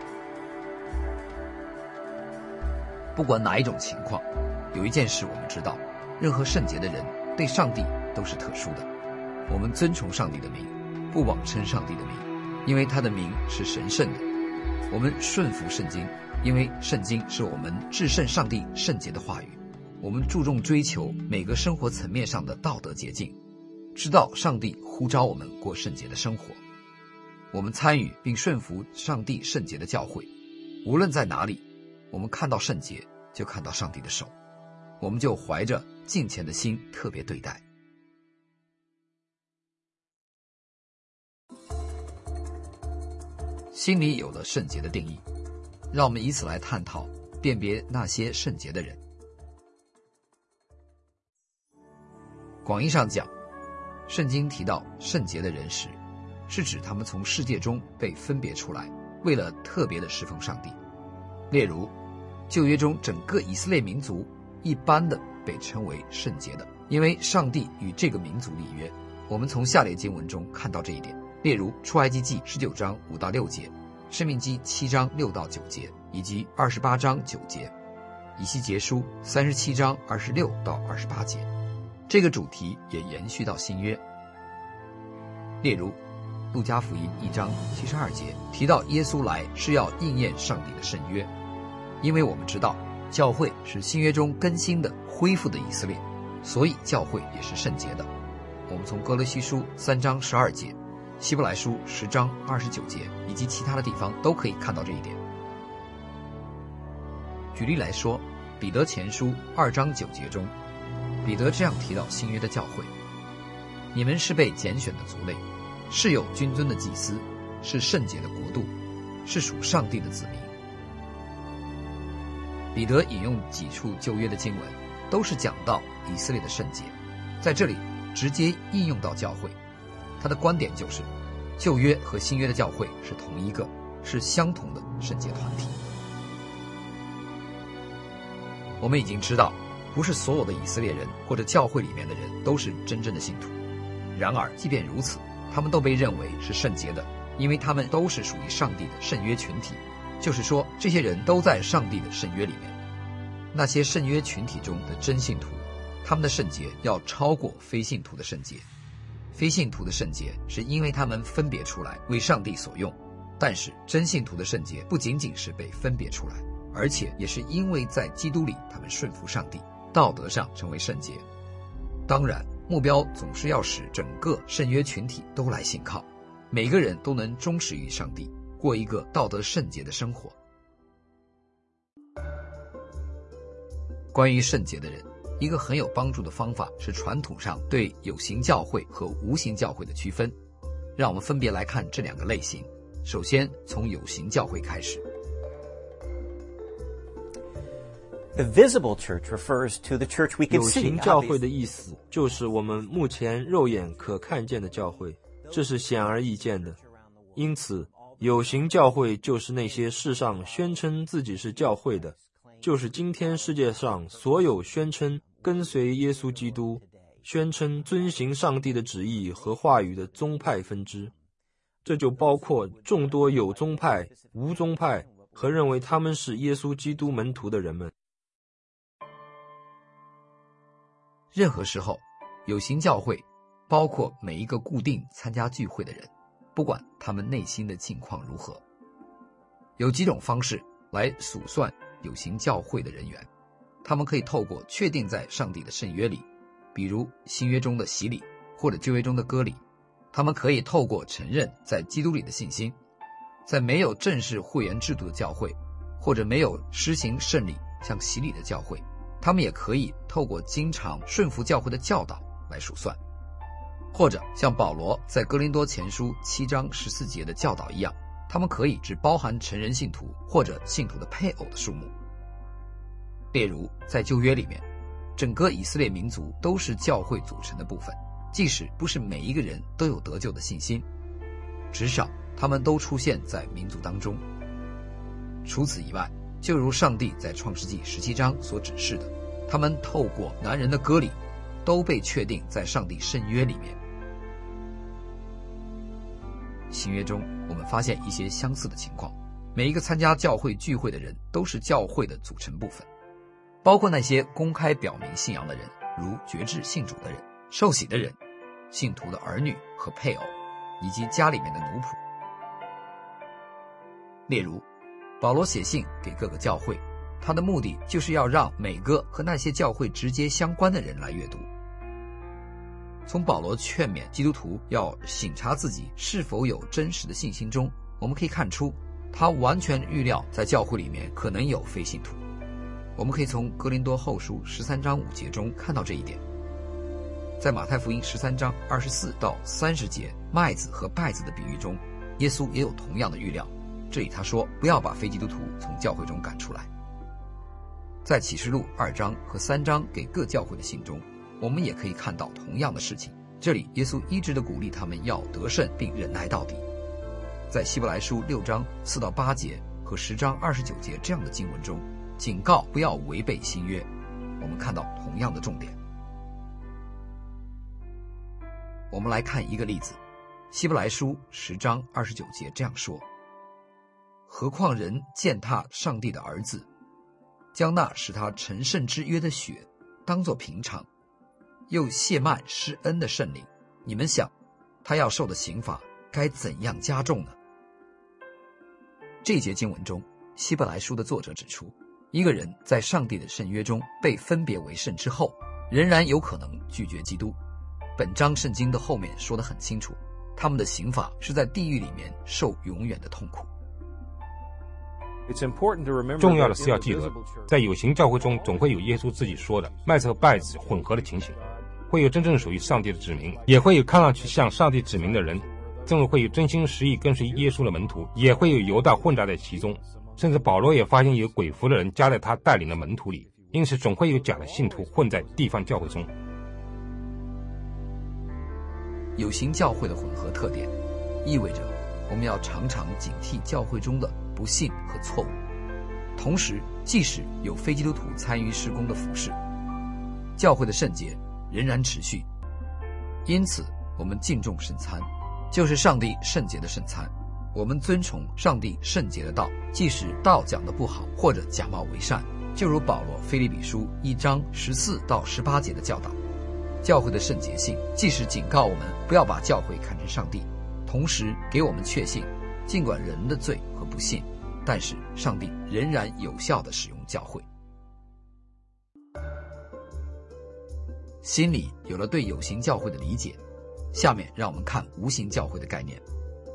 不管哪一种情况，有一件事我们知道，任何圣洁的人对上帝都是特殊的。我们遵从上帝的名，不妄称上帝的名，因为他的名是神圣的。我们顺服圣经，因为圣经是我们至圣上帝圣洁的话语。我们注重追求每个生活层面上的道德洁净，知道上帝呼召我们过圣洁的生活。我们参与并顺服上帝圣洁的教会，无论在哪里，我们看到圣洁就看到上帝的手，我们就怀着敬虔的心特别对待。心里有了圣洁的定义，让我们以此来探讨辨别那些圣洁的人。广义上讲，圣经提到圣洁的人时，是指他们从世界中被分别出来，为了特别的侍奉上帝。例如，旧约中整个以色列民族一般的被称为圣洁的，因为上帝与这个民族立约。我们从下列经文中看到这一点，例如出埃及记十九章五到六节，申命记七章六到九节，以及二十八章九节，以西结书三十七章二十六到二十八节。这个主题也延续到新约。例如路加福音一章七十二节提到耶稣来是要应验上帝的圣约，因为我们知道教会是新约中更新的恢复的以色列，所以教会也是圣洁的。我们从哥罗西书三章十二节、希伯来书十章二十九节以及其他的地方都可以看到这一点。举例来说，彼得前书二章九节中，彼得这样提到新约的教会：你们是被拣选的族类，是有君尊的祭司，是圣洁的国度，是属上帝的子民。彼得引用几处旧约的经文，都是讲到以色列的圣洁，在这里直接应用到教会。他的观点就是，旧约和新约的教会是同一个，是相同的圣洁团体。我们已经知道，不是所有的以色列人或者教会里面的人都是真正的信徒。然而即便如此，他们都被认为是圣洁的，因为他们都是属于上帝的圣约群体，就是说这些人都在上帝的圣约里面。那些圣约群体中的真信徒，他们的圣洁要超过非信徒的圣洁。非信徒的圣洁是因为他们分别出来为上帝所用，但是真信徒的圣洁不仅仅是被分别出来，而且也是因为在基督里他们顺服上帝，道德上成为圣洁。当然目标总是要使整个圣约群体都来信靠，每个人都能忠实于上帝，过一个道德圣洁的生活。关于圣洁的人，一个很有帮助的方法是传统上对有形教会和无形教会的区分。让我们分别来看这两个类型。首先从有形教会开始。 The visible church refers to the church we can see. 有形教会的意思就是我们目前肉眼可看见的教会，这是显而易见的。因此，有形教会就是那些世上宣称自己是教会的，就是今天世界上所有宣称跟随耶稣基督、宣称遵行上帝的旨意和话语的宗派分支。这就包括众多有宗派、无宗派和认为他们是耶稣基督门徒的人们。 任何时候，有形教会包括每一个固定参加聚会的人，不管他们内心的境况如何。有几种方式来数算有形教会的人员，他们可以透过确定在上帝的圣约里，比如新约中的洗礼或者旧约中的割礼。他们可以透过承认在基督里的信心，在没有正式会员制度的教会，或者没有施行圣礼像洗礼的教会，他们也可以透过经常顺服教会的教导来数算，或者像保罗在哥林多前书七章十四节的教导一样，他们可以只包含成人信徒或者信徒的配偶的数目。例如在旧约里面，整个以色列民族都是教会组成的部分，即使不是每一个人都有得救的信心，至少他们都出现在民族当中。除此以外，就如上帝在创世纪十七章所指示的，他们透过男人的割礼都被确定在上帝圣约里面， 新约中，我们发现一些相似的情况。每一个参加教会聚会的人都是教会的组成部分，包括那些公开表明信仰的人，如决志信主的人、受洗的人、信徒的儿女和配偶，以及家里面的奴仆。例如，保罗写信给各个教会，他的目的就是要让每个和那些教会直接相关的人来阅读。从保罗劝勉基督徒要省察自己是否有真实的信心中，我们可以看出他完全预料在教会里面可能有非信徒。我们可以从哥林多后书十三章五节中看到这一点。在马太福音十三章二十四到三十节麦子和稗子的比喻中，耶稣也有同样的预料。这里他说不要把非基督徒从教会中赶出来。在启示录二章和三章给各教会的信中，我们也可以看到同样的事情。这里耶稣一直的鼓励他们要得胜并忍耐到底。在希伯来书六章四到八节和十章二十九节这样的经文中，警告不要违背新约，我们看到同样的重点。我们来看一个例子，希伯来书十章二十九节这样说：何况人践踏上帝的儿子，将那使他成圣之约的血当作平常，又亵慢施恩的圣灵，你们想他要受的刑罚该怎样加重呢？这一节经文中，希伯来书的作者指出，一个人在上帝的圣约中被分别为圣之后，仍然有可能拒绝基督。本章圣经的后面说得很清楚，他们的刑罚是在地狱里面受永远的痛苦。 重要的是要记得，在有形教会中总会有耶稣自己说的麦子和稗子混合的情形，会有真正属于上帝的指明，也会有看上去向上帝指明的人，正如会有真心实意跟随耶稣的门徒，也会有犹大混杂在其中，甚至保罗也发现有鬼服的人加在他带领的门徒里，因此总会有假的信徒混在地方教会中。 有形教会的混合特点意味着我们要常常警惕教会中的不信和错误，同时即使有非基督徒参与事工的服事，教会的圣洁仍然持续。因此我们敬重圣餐，就是上帝圣洁的圣餐，我们遵从上帝圣洁的道，即使道讲得不好或者假冒为善，就如保罗腓立比书一章十四到十八节的教导。教会的圣洁性既是警告我们不要把教会看成上帝，同时给我们确信，尽管人的罪和不信，但是上帝仍然有效地使用教会。心里有了对有形教会的理解，下面让我们看无形教会的概念。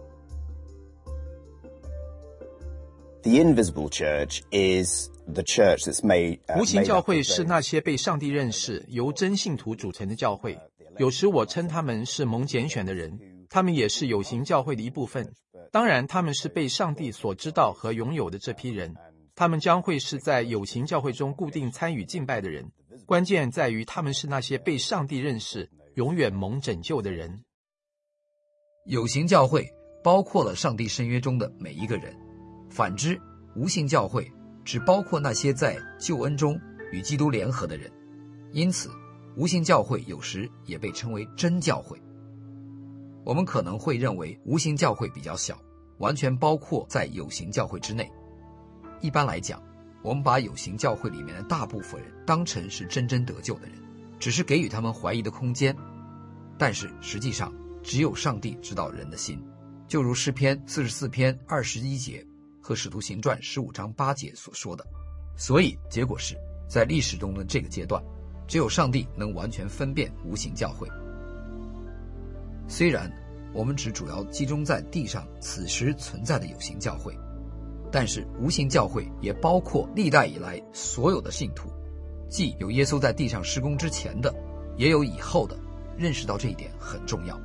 The invisible church is the church that's made, uh, 无形教会是那些被上帝认识、由真信徒组成的教会。有时我称他们是蒙拣选的人，他们也是有形教会的一部分。当然，他们是被上帝所知道和拥有的这批人。他们将会是在有形教会中固定参与敬拜的人。关键在于他们是那些被上帝认识、永远蒙拯救的人。 有形教会包括了上帝圣约中的每一个人，反之，无形教会只包括那些在救恩中与基督联合的人。因此，无形教会有时也被称为真教会。我们可能会认为无形教会比较小，完全包括在有形教会之内。一般来讲，我们把有形教会里面的大部分人当成是真正得救的人，只是给予他们怀疑的空间。但是实际上，只有上帝知道人的心，就如诗篇四十四篇二十一节和使徒行传十五章八节所说的。所以结果是，在历史中的这个阶段，只有上帝能完全分辨无形教会。虽然我们只主要集中在地上此时存在的有形教会，但是无形教会也包括历代以来所有的信徒，既有耶稣在地上施工之前的，也有以后的。认识到这一点很重要。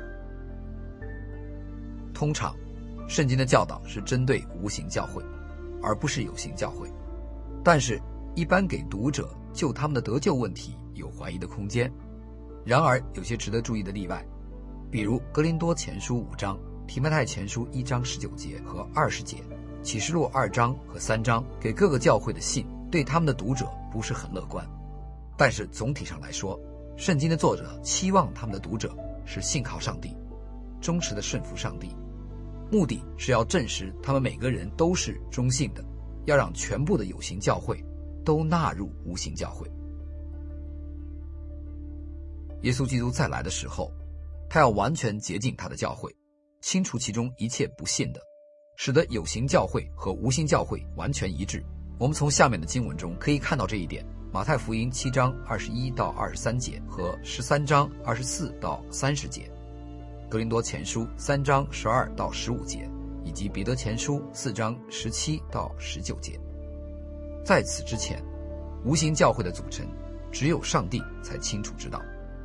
通常圣经的教导是针对无形教会，而不是有形教会，但是一般给读者就他们的得救问题有怀疑的空间。然而有些值得注意的例外，比如哥林多前书五章、提摩太前书一章十九节和二十节、启示录二章和三章给各个教会的信，对他们的读者不是很乐观。但是总体上来说，圣经的作者期望他们的读者是信靠上帝，忠实的顺服上帝， 目的是要证实他们每个人都是中性的，要让全部的有形教会都纳入无形教会。耶稣基督再来的时候，他要完全洁净他的教会，清除其中一切不信的，使得有形教会和无形教会完全一致。我们从下面的经文中可以看到这一点。马太福音七章二十一到二十三节和十三章二十四到三十节，哥林多前书三章十二到十五节，以及彼得前书四章十七到十九节。在此之前，无形教会的组成只有上帝才清楚知道。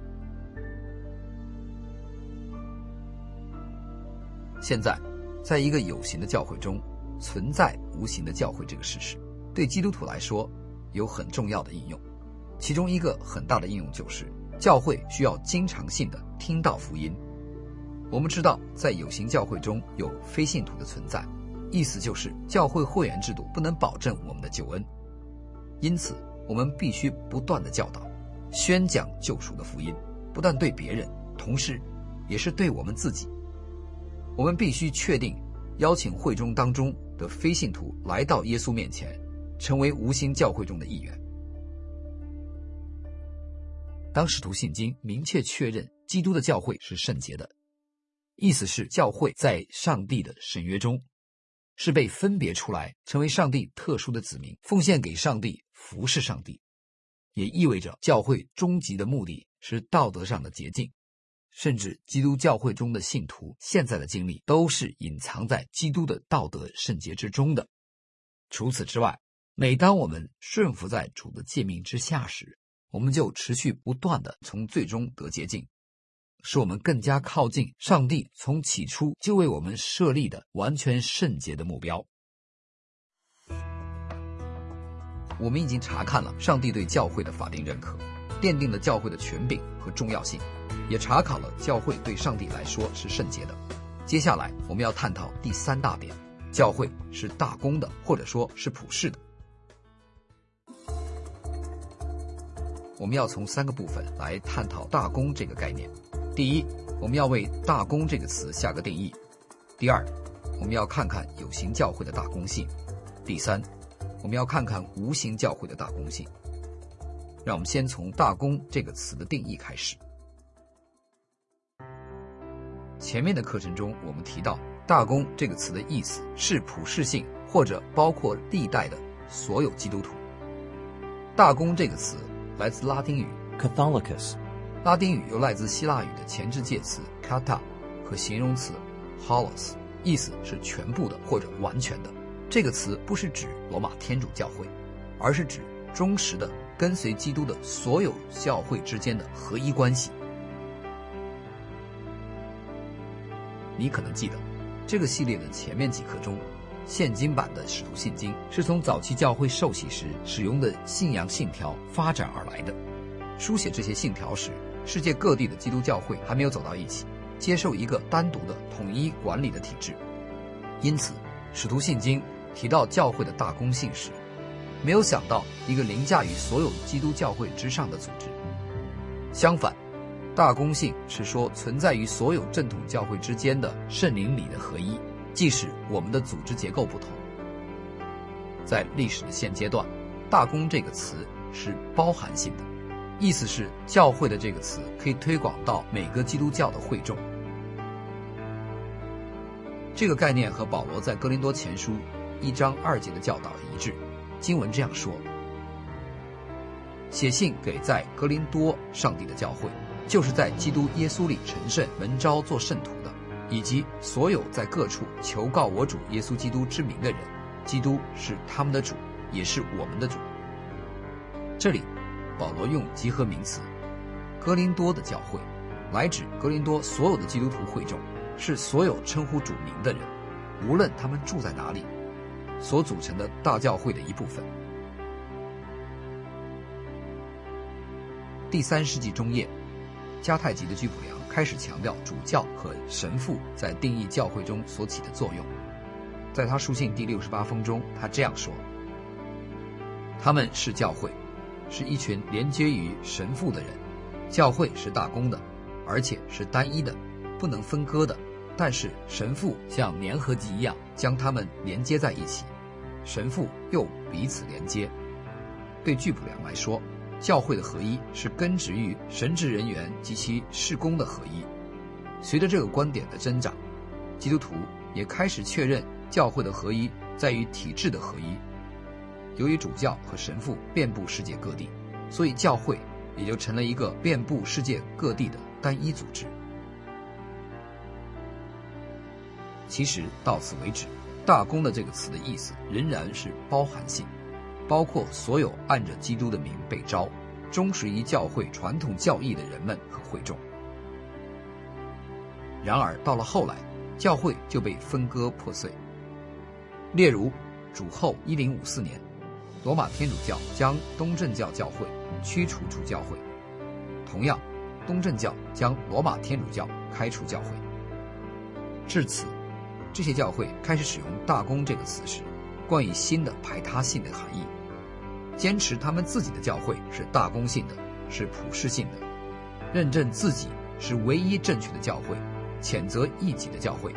现在，在一个有形的教会中存在无形的教会这个事实，对基督徒来说有很重要的应用。其中一个很大的应用就是教会需要经常性的听到福音。我们知道在有形教会中有非信徒的存在，意思就是教会会员制度不能保证我们的救恩，因此我们必须不断的教导宣讲救赎的福音，不但对别人，同时也是对我们自己。我们必须确定邀请会中当中的非信徒来到耶稣面前，成为无形教会中的一员。当使徒信经明确确认基督的教会是圣洁的，意思是教会在上帝的圣约中是被分别出来，成为上帝特殊的子民，奉献给上帝，服侍上帝，也意味着教会终极的目的是道德上的洁净。甚至基督教会中的信徒现在的经历都是隐藏在基督的道德圣洁之中的。除此之外，每当我们顺服在主的诫命之下时，我们就持续不断地从最终得洁净，使我们更加靠近上帝从起初就为我们设立的完全圣洁的目标。我们已经查看了上帝对教会的法定认可，奠定了教会的权柄和重要性，也查考了教会对上帝来说是圣洁的。接下来我们要探讨第三大点，教会是大公的，或者说是普世的。我们要从三个部分来探讨大公这个概念。第一，我们要为大公这个词下个定义。第二，我们要看看有形教会的大公性。第三，我们要看看无形教会的大公性。让我们先从大公这个词的定义开始。前面的课程中我们提到，大公这个词的意思是普世性，或者包括历代的所有基督徒。大公这个词来自拉丁语 Catholicus， 拉丁语又来自希腊语的前置介词 kata 和形容词 holos， 意思是全部的或者完全的。这个词不是指罗马天主教会，而是指忠实的跟随基督的所有教会之间的合一关系。你可能记得，这个系列的前面几课中，现今版的使徒信经是从早期教会受洗时使用的信仰信条发展而来的。书写这些信条时，世界各地的基督教会还没有走到一起，接受一个单独的统一管理的体制。因此，使徒信经提到教会的大公性时，没有想到一个凌驾于所有基督教会之上的组织。相反，大公性是说存在于所有正统教会之间的圣灵里的合一，即使我们的组织结构不同。在历史的现阶段，大公这个词是包含性的，意思是教会的这个词可以推广到每个基督教的会众。这个概念和保罗在哥林多前书一章二节的教导一致。经文这样说：写信给在哥林多上帝的教会，就是在基督耶稣里成圣蒙召做圣徒的，以及所有在各处求告我主耶稣基督之名的人，基督是他们的主，也是我们的主。这里保罗用集合名词哥林多的教会来指哥林多所有的基督徒会众，是所有称呼主名的人，无论他们住在哪里，所组成的大教会的一部分。第三世纪中叶，迦太基的居普良开始强调主教和神父在定义教会中所起的作用。在他书信第六十八封中，他这样说：他们是教会，是一群连接于神父的人。教会是大公的，而且是单一的，不能分割的， 但是神父像粘合剂一样将它们连接在一起，神父又彼此连接。对巨普良来说，教会的合一是根植于神职人员及其事工的合一。随着这个观点的增长，基督徒也开始确认教会的合一在于体制的合一。由于主教和神父遍布世界各地，所以教会也就成了一个遍布世界各地的单一组织。其实到此为止，大公的这个词的意思仍然是包含性，包括所有按着基督的名被召、忠实于教会传统教义的人们和会众。然而到了后来，教会就被分割破碎。例如主后一零五四年，罗马天主教将东正教教会驱逐出教会，同样东正教将罗马天主教开除教会。至此，这些教会开始使用大公这个词时，冠以新的排他性的含义，坚持他们自己的教会是大公性的，是普世性的，认证自己是唯一正确的教会，谴责异己的教会。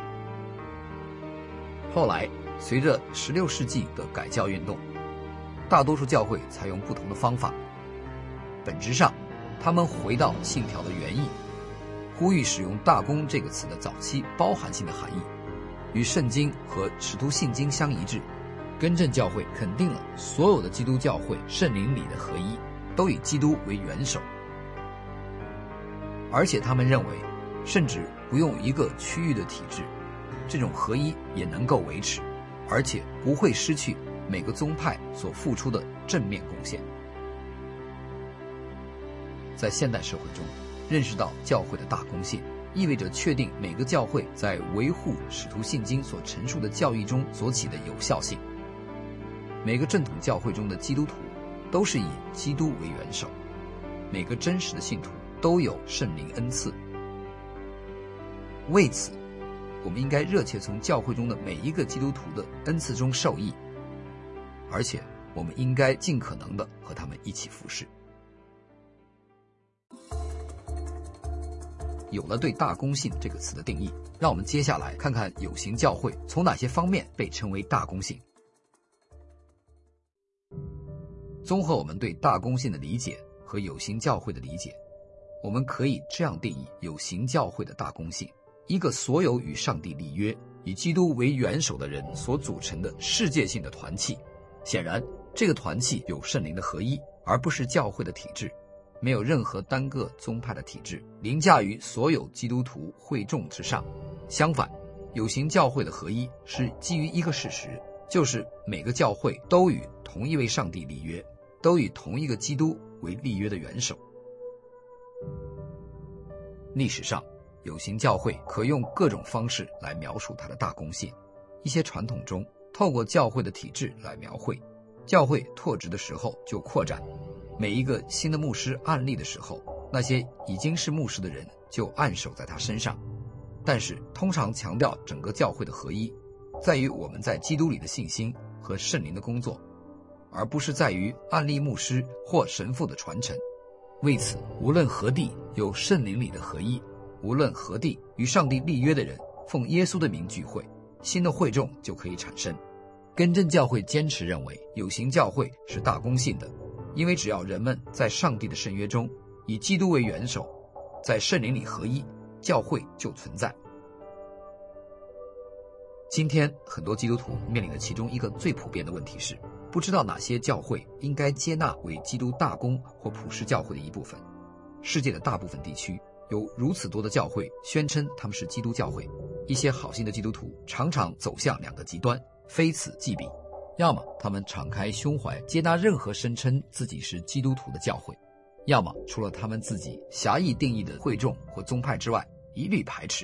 后来随着十六世纪的改教运动，大多数教会采用不同的方法，本质上他们回到信条的原意，呼吁使用大公这个词的早期包含性的含义，与圣经和使徒信经相一致。更正教会肯定了所有的基督教会圣灵里的合一都以基督为元首，而且他们认为甚至不用一个区域的体制，这种合一也能够维持，而且不会失去每个宗派所付出的正面贡献。在现代社会中，认识到教会的大公性，意味着确定每个教会在维护使徒信经所陈述的教义中所起的有效性。每个正统教会中的基督徒都是以基督为元首，每个真实的信徒都有圣灵恩赐。为此，我们应该热切从教会中的每一个基督徒的恩赐中受益，而且我们应该尽可能的和他们一起服侍。有了对大公性这个词的定义，让我们接下来看看有形教会从哪些方面被称为大公性。综合我们对大公性的理解和有形教会的理解，我们可以这样定义有形教会的大公性：一个所有与上帝立约、以基督为元首的人所组成的世界性的团契。显然，这个团契有圣灵的合一，而不是教会的体制，没有任何单个宗派的体制凌驾于所有基督徒会众之上。相反，有形教会的合一是基于一个事实，就是每个教会都与同一位上帝立约，都以同一个基督为立约的元首。历史上，有形教会可用各种方式来描述它的大公性。一些传统中透过教会的体制来描绘，教会拓殖的时候就扩展，每一个新的牧师按立的时候，那些已经是牧师的人就按手在他身上。但是通常强调整个教会的合一，在于我们在基督里的信心和圣灵的工作，而不是在于按立牧师或神父的传承。为此，无论何地有圣灵里的合一，无论何地与上帝立约的人奉耶稣的名聚会，新的会众就可以产生。更正教会坚持认为，有形教会是大公性的，因为只要人们在上帝的圣约中以基督为元首，在圣灵里合一，教会就存在。今天很多基督徒面临的其中一个最普遍的问题是，不知道哪些教会应该接纳为基督大公或普世教会的一部分。世界的大部分地区有如此多的教会宣称他们是基督教会，一些好心的基督徒常常走向两个极端，非此即彼。要么他们敞开胸怀接纳任何声称自己是基督徒的教会，要么除了他们自己狭义定义的会众或宗派之外，一律排斥。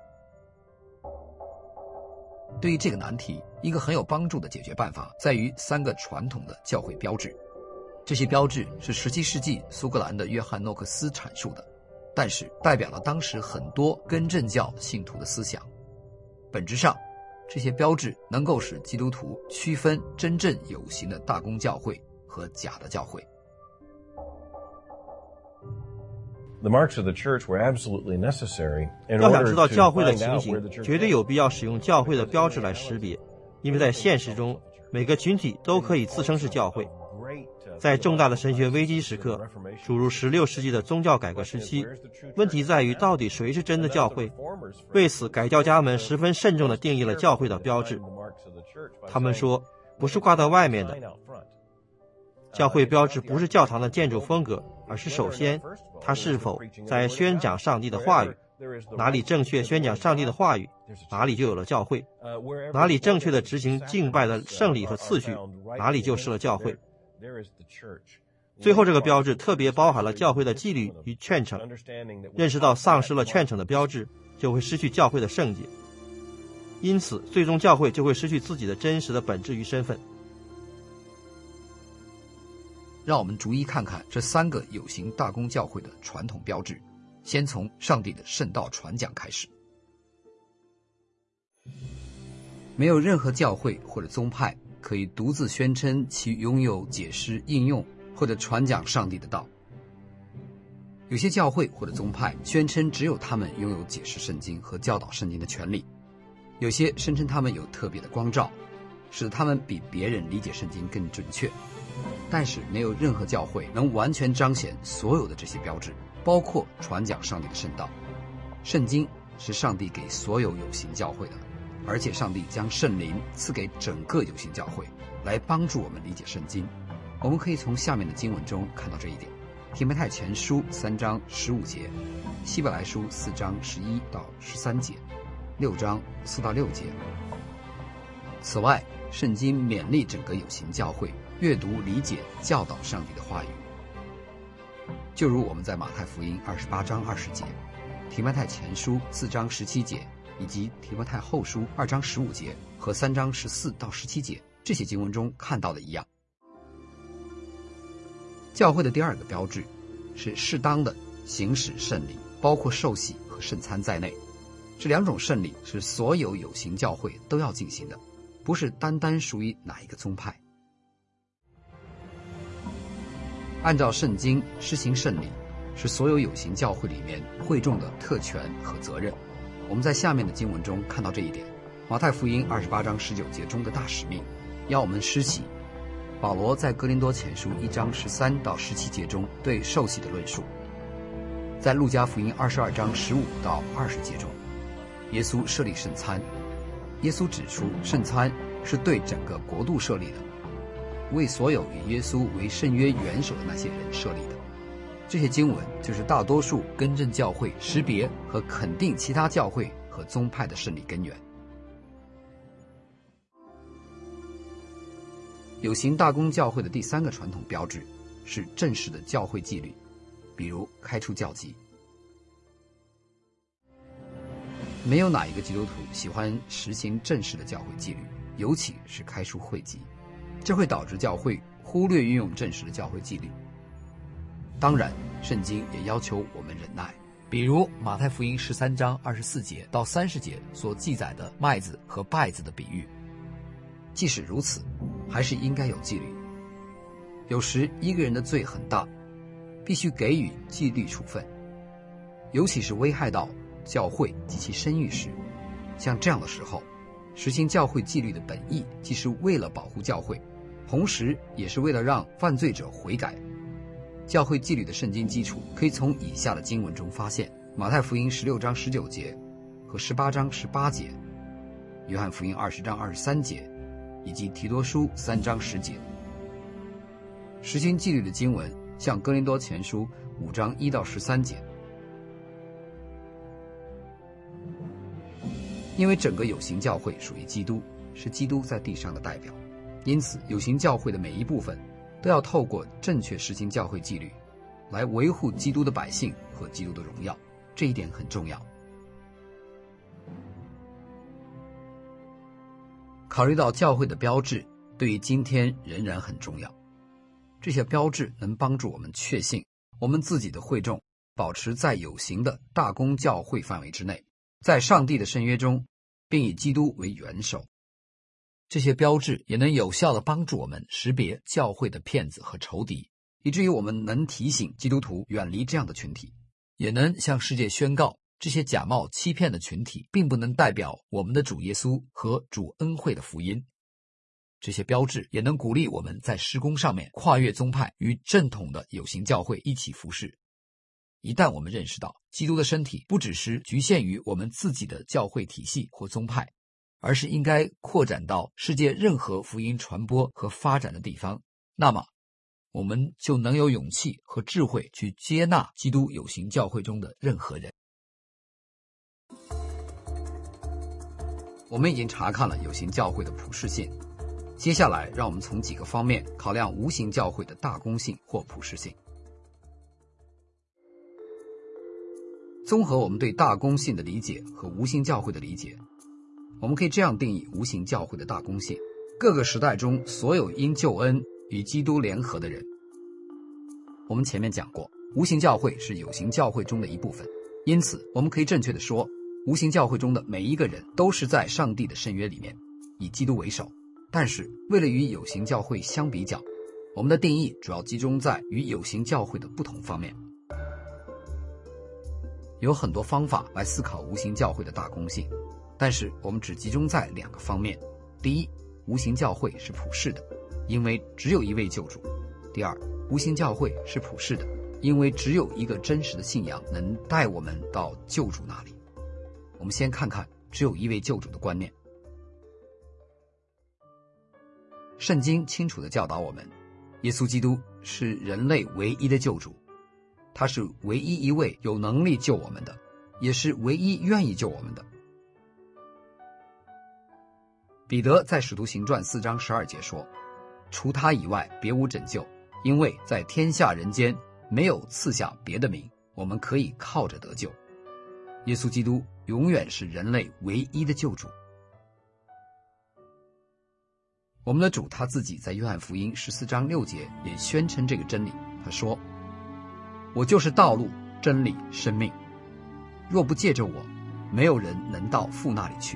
对于这个难题，一个很有帮助的解决办法在于三个传统的教会标志。这些标志是十七世纪苏格兰的约翰诺克斯阐述的，但是代表了当时很多更正教信徒的思想。本质上，这些标志能够使基督徒区分真正有形的大公教会和假的教会。 要想知道教会的情形，绝对有必要使用教会的标志来识别，因为在现实中，每个群体都可以自称是教会。在重大的神学危机时刻，诸如十六世纪的宗教改革时期，问题在于到底谁是真的教会。为此，改教家们十分慎重地定义了教会的标志。他们说，不是挂到外面的。教会标志不是教堂的建筑风格，而是首先它是否在宣讲上帝的话语。哪里正确宣讲上帝的话语，哪里就有了教会；哪里正确的执行敬拜的圣礼和次序，哪里就是了教会。最后，这个标志特别包含了教会的纪律与劝惩。认识到丧失了劝惩的标志，就会失去教会的圣洁，因此最终教会就会失去自己的真实的本质与身份。 让我们逐一看看这三个有形大公教会的传统标志。先从上帝的圣道传讲开始。没有任何教会或者宗派可以独自宣称其拥有解释、应用或者传讲上帝的道。有些教会或者宗派宣称只有他们拥有解释圣经和教导圣经的权利，有些声称他们有特别的光照，使得他们比别人理解圣经更准确。但是没有任何教会能完全彰显所有的这些标志，包括传讲上帝的圣道。圣经是上帝给所有有形教会的，而且上帝将圣灵赐给整个有形教会，来帮助我们理解圣经。我们可以从下面的经文中看到这一点。提摩太前书三章十五节，希伯来书四章十一到十三节，六章四到六节。此外，圣经勉励整个有形教会阅读、理解、教导上帝的话语，就如我们在马太福音二十八章二十节、提摩太前书四章十七节以及提摩太后书二章十五节和三章十四到十七节这些经文中看到的一样。教会的第二个标志是适当的行使圣礼，包括受洗和圣餐在内。这两种圣礼是所有有形教会都要进行的，不是单单属于哪一个宗派。按照圣经施行圣礼是所有有形教会里面会众的特权和责任。我们在下面的经文中看到这一点。马太福音二十八章十九节中的大使命要我们施洗。保罗在哥林多前书一章十三到十七节中对受洗的论述。在路加福音二十二章十五到二十节中，耶稣设立圣餐。耶稣指出，圣餐是对整个国度设立的，为所有与耶稣为圣约元首的那些人设立的。这些经文就是大多数更正教会识别和肯定其他教会和宗派的圣礼根源。有形大公教会的第三个传统标志是正式的教会纪律，比如开除教籍。没有哪一个基督徒喜欢实行正式的教会纪律，尤其是开除会籍，这会导致教会忽略运用正式的教会纪律。当然，圣经也要求我们忍耐，比如马太福音十三章二十四节到三十节所记载的麦子和稗子的比喻。即使如此，还是应该有纪律。有时一个人的罪很大，必须给予纪律处分，尤其是危害到教会及其声誉时。像这样的时候，实行教会纪律的本意既是为了保护教会，同时也是为了让犯罪者悔改。教会纪律的圣经基础可以从以下的经文中发现：马太福音十六章十九节和十八章十八节，约翰福音二十章二十三节，以及提多书三章十节。实行纪律的经文像哥林多前书五章一到十三节。因为整个有形教会属于基督，是基督在地上的代表，因此有形教会的每一部分都要透过正确实行教会纪律来维护基督的百姓和基督的荣耀，这一点很重要。考虑到教会的标志对于今天仍然很重要，这些标志能帮助我们确信我们自己的会众保持在有形的大公教会范围之内，在上帝的圣约中，并以基督为元首。这些标志也能有效地帮助我们识别教会的骗子和仇敌，以至于我们能提醒基督徒远离这样的群体。 也能向世界宣告，这些假冒欺骗的群体并不能代表我们的主耶稣和主恩惠的福音。这些标志也能鼓励我们在施工上面跨越宗派，与正统的有形教会一起服侍。一旦我们认识到基督的身体不只是局限于我们自己的教会体系或宗派，而是应该扩展到世界任何福音传播和发展的地方，那么我们就能有勇气和智慧去接纳基督有形教会中的任何人。我们已经查看了有形教会的普世性，接下来让我们从几个方面考量无形教会的大公性或普世性。综合我们对大公性的理解和无形教会的理解，我们可以这样定义无形教会的大公性：各个时代中所有因救恩与基督联合的人。我们前面讲过，无形教会是有形教会中的一部分，因此我们可以正确地说，无形教会中的每一个人都是在上帝的圣约里面，以基督为首。但是为了与有形教会相比较，我们的定义主要集中在与有形教会的不同方面。有很多方法来思考无形教会的大公性，但是我们只集中在两个方面。第一，无形教会是普世的，因为只有一位救主。第二，无形教会是普世的，因为只有一个真实的信仰能带我们到救主那里。我们先看看只有一位救主的观念。圣经清楚地教导我们，耶稣基督是人类唯一的救主，他是唯一一位有能力救我们的，也是唯一愿意救我们的。彼得在使徒行传四章十二节说，除他以外别无拯救，因为在天下人间没有赐下别的名，我们可以靠着得救。耶稣基督永远是人类唯一的救主。我们的主他自己在约翰福音十四章六节也宣称这个真理，他说，我就是道路、真理、生命，若不借着我，没有人能到父那里去。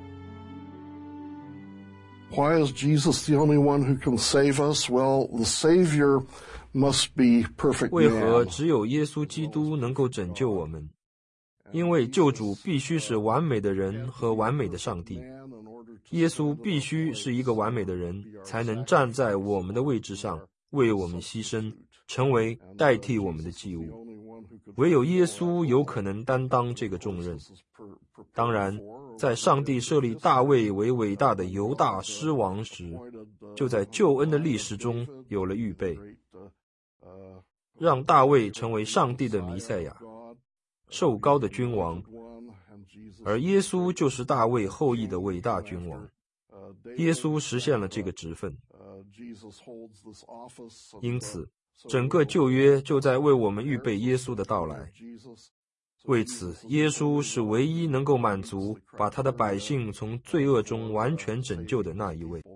Why is Jesus the only one who can save us? Well, the Savior must be perfect man. 为何只有耶稣基督能够拯救我们？因为救主必须是完美的人和完美的上帝。耶稣必须是一个完美的人，才能站在我们的位置上，为我们牺牲，成为代替我们的祭物。唯有耶稣有可能担当这个重任。当然，在上帝设立大卫为伟大的犹大狮王时，就在救恩的历史中有了预备，让大卫成为上帝的弥赛亚，受膏的君王，而耶稣就是大卫后裔的伟大君王。耶稣实现了这个职分，因此整个旧约就在为我们预备耶稣的到来。为此，耶稣是唯一能够满足把他的百姓从罪恶中完全拯救的那一位。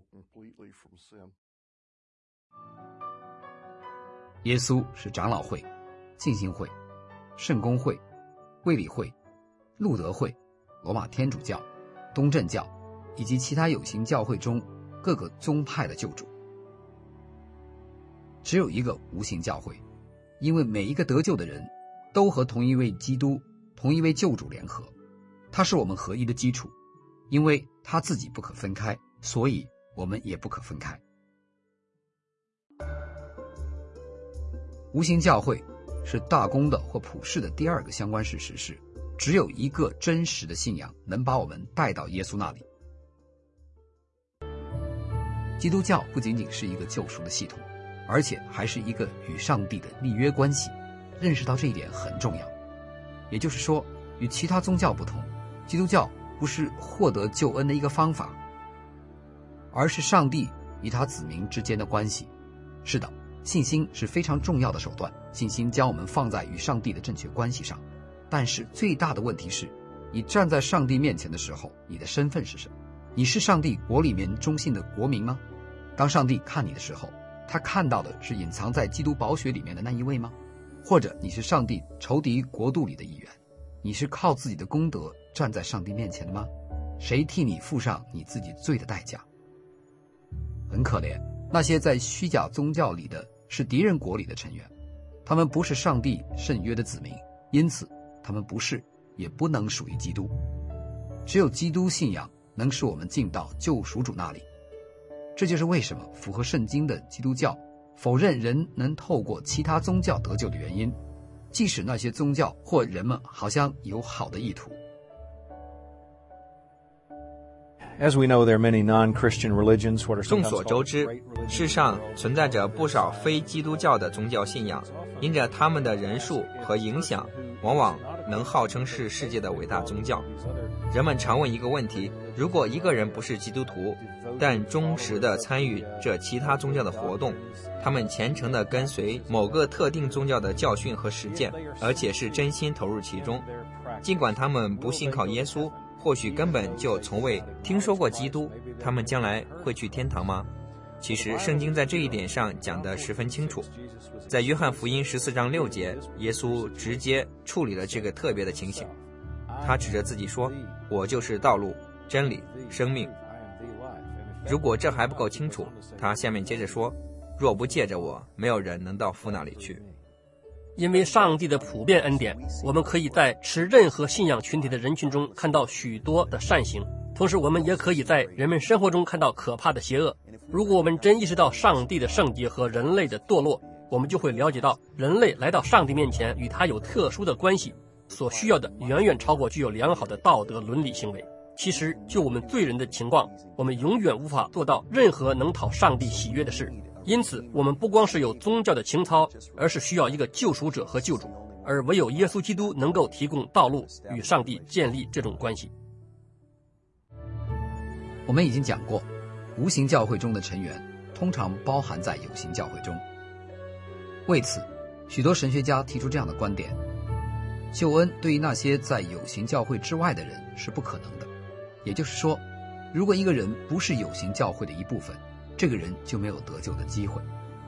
耶稣是长老会、浸信会、圣公会、卫理会、路德会、罗马天主教、东正教以及其他有形教会中各个宗派的救主。只有一个无形教会，因为每一个得救的人都和同一位基督、同一位救主联合，他是我们合一的基础。因为他自己不可分开，所以我们也不可分开。无形教会是大公的或普世的第二个相关事实是，只有一个真实的信仰能把我们带到耶稣那里。基督教不仅仅是一个救赎的系统，而且还是一个与上帝的立约关系。认识到这一点很重要。也就是说，与其他宗教不同，基督教不是获得救恩的一个方法，而是上帝与他子民之间的关系。是的，信心是非常重要的手段，信心将我们放在与上帝的正确关系上。但是最大的问题是，你站在上帝面前的时候，你的身份是什么？你是上帝国里面忠信的国民吗？当上帝看你的时候，他看到的是隐藏在基督宝血里面的那一位吗？或者你是上帝仇敌国度里的一员？你是靠自己的功德站在上帝面前的吗？谁替你付上你自己罪的代价？很可怜，那些在虚假宗教里的是敌人国里的成员，他们不是上帝圣约的子民， 因此他们不是也不能属于基督。只有基督信仰能使我们进到救赎主那里。这就是为什么符合圣经的基督教否认人能透过其他宗教得救的原因，即使那些宗教或人们好像有好的意图。 众所周知，世上存在着不少非基督教的宗教信仰，因着他们的人数和影响，往往能号称是世界的伟大宗教。人们常问一个问题：如果一个人不是基督徒，但忠实地参与着其他宗教的活动，他们虔诚地跟随某个特定宗教的教训和实践，而且是真心投入其中，尽管他们不信靠耶稣，或许根本就从未听说过基督，他们将来会去天堂吗？其实圣经在这一点上讲得十分清楚。在约翰福音十四章六节，耶稣直接处理了这个特别的情形。他指着自己说：我就是道路、真理、生命。如果这还不够清楚，他下面接着说：若不借着我，没有人能到父那里去。 因为上帝的普遍恩典，我们可以在持任何信仰群体的人群中看到许多的善行，同时我们也可以在人们生活中看到可怕的邪恶。如果我们真意识到上帝的圣洁和人类的堕落，我们就会了解到人类来到上帝面前与他有特殊的关系，所需要的远远超过具有良好的道德伦理行为。其实就我们罪人的情况，我们永远无法做到任何能讨上帝喜悦的事。因此我们不光是有宗教的情操，而是需要一个救赎者和救主，而唯有耶稣基督能够提供道路与上帝建立这种关系。 我们已经讲过，无形教会中的成员通常包含在有形教会中。为此，许多神学家提出这样的观点：救恩对于那些在有形教会之外的人是不可能的。也就是说，如果一个人不是有形教会的一部分，这个人就没有得救的机会。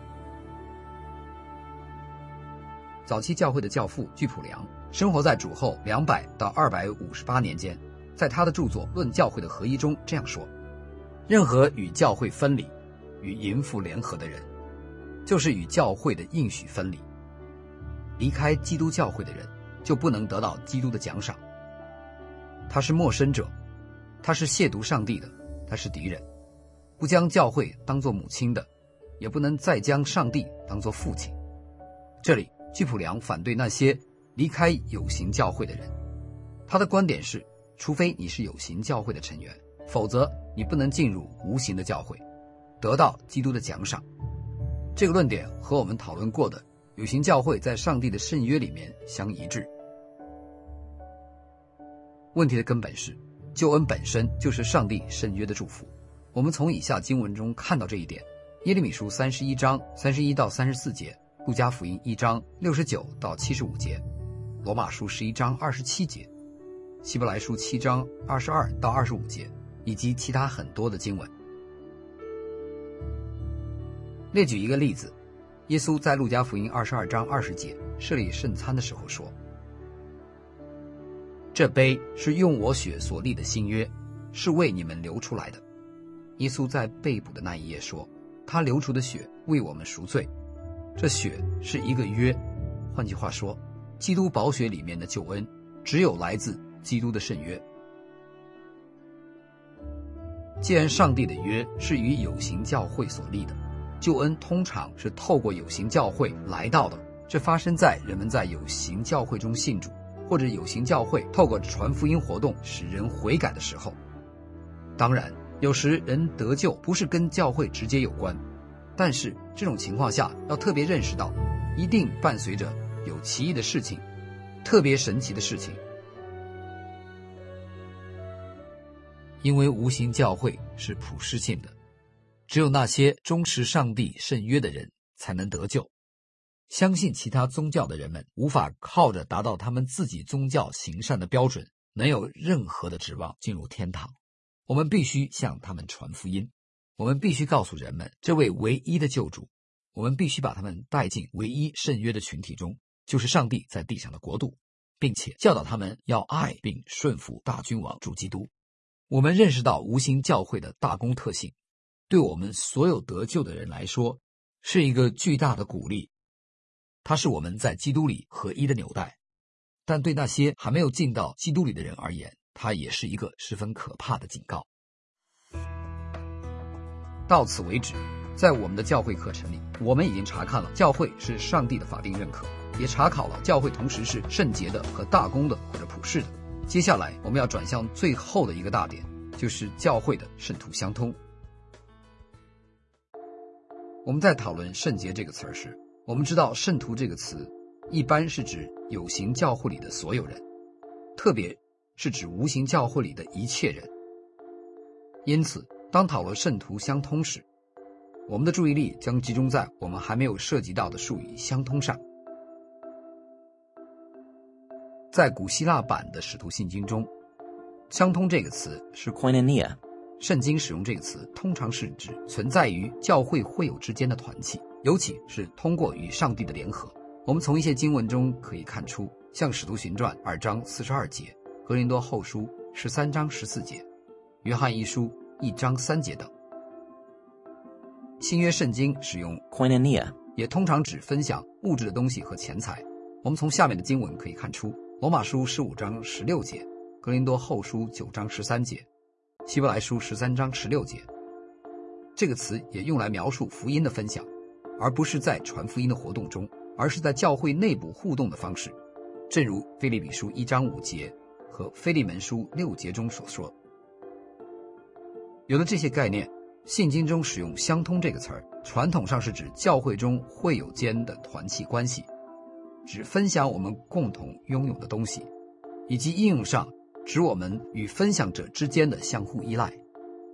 早期教会的教父居普良生活在主后两百到二百五十八年间，在他的著作《论教会的合一》中这样说：任何与教会分离、与淫妇联合的人，就是与教会的应许分离。离开基督教会的人，就不能得到基督的奖赏。他是陌生者，他是亵渎上帝的，他是敌人。不将教会当作母亲的，也不能再将上帝当作父亲。这里居普良反对那些离开有形教会的人。他的观点是，除非你是有形教会的成员，否则你不能进入无形的教会，得到基督的奖赏。这个论点和我们讨论过的有形教会在上帝的圣约里面相一致。问题的根本是，救恩本身就是上帝圣约的祝福。我们从以下经文中看到这一点：耶利米书三十一章三十一到三十四节，路加福音一章六十九到七十五节，罗马书十一章二十七节，希伯来书七章二十二到二十五节，以及其他很多的经文。列举一个例子，耶稣在路加福音二十二章二十节设立圣餐的时候说：这杯是用我血所立的新约，是为你们流出来的。耶稣在被捕的那一夜说，他流出的血为我们赎罪，这血是一个约。换句话说，基督宝血里面的救恩只有来自基督的圣约。既然上帝的约是与有形教会所立的，救恩通常是透过有形教会来到的，这发生在人们在有形教会中信主，或者有形教会透过传福音活动使人悔改的时候。当然有时人得救不是跟教会直接有关，但是这种情况下要特别认识到，一定伴随着有奇异的事情，特别神奇的事情。因为无形教会是普世性的，只有那些忠实上帝圣约的人才能得救。相信其他宗教的人们无法靠着达到他们自己宗教行善的标准，能有任何的指望进入天堂。我们必须向他们传福音，我们必须告诉人们这位唯一的救主，我们必须把他们带进唯一圣约的群体中，就是上帝在地上的国度，并且教导他们要爱并顺服大君王主基督。我们认识到无形教会的大功特性，对我们所有得救的人来说是一个巨大的鼓励，它是我们在基督里合一的纽带。 但对那些还没有进到基督里的人而言，它也是一个十分可怕的警告。到此为止，在我们的教会课程里，我们已经查看了教会是上帝的法定认可，也查考了教会同时是圣洁的和大公的或者普世的。接下来我们要转向最后的一个大点，就是教会的圣徒相通。我们在讨论圣洁这个词儿时，我们知道圣徒这个词一般是指有形教会里的所有人，特别是指无形教会里的一切人。因此当讨论圣徒相通时，我们的注意力将集中在我们还没有涉及到的术语相通上。在古希腊版的使徒信经中，相通这个词是 koinonia。 圣经使用这个词通常是指存在于教会会友之间的团契，尤其是通过与上帝的联合。我们从一些经文中可以看出，像使徒行传二章四十二节、哥林多后书十三章十四节、约翰一书一章三节等。新约圣经使用 koinonia， 也通常指分享物质的东西和钱财。我们从下面的经文可以看出，罗马书十五章十六节、哥林多后书九章十三节、希伯来书十三章十六节。这个词也用来描述福音的分享，而不是在传福音的活动中，而是在教会内部互动的方式，正如腓立比书一章五节和腓利门书六节中所说。有了这些概念，信经中使用相通这个词儿，传统上是指教会中会友间的团契关系，指分享我们共同拥有的东西，以及应用上指我们与分享者之间的相互依赖。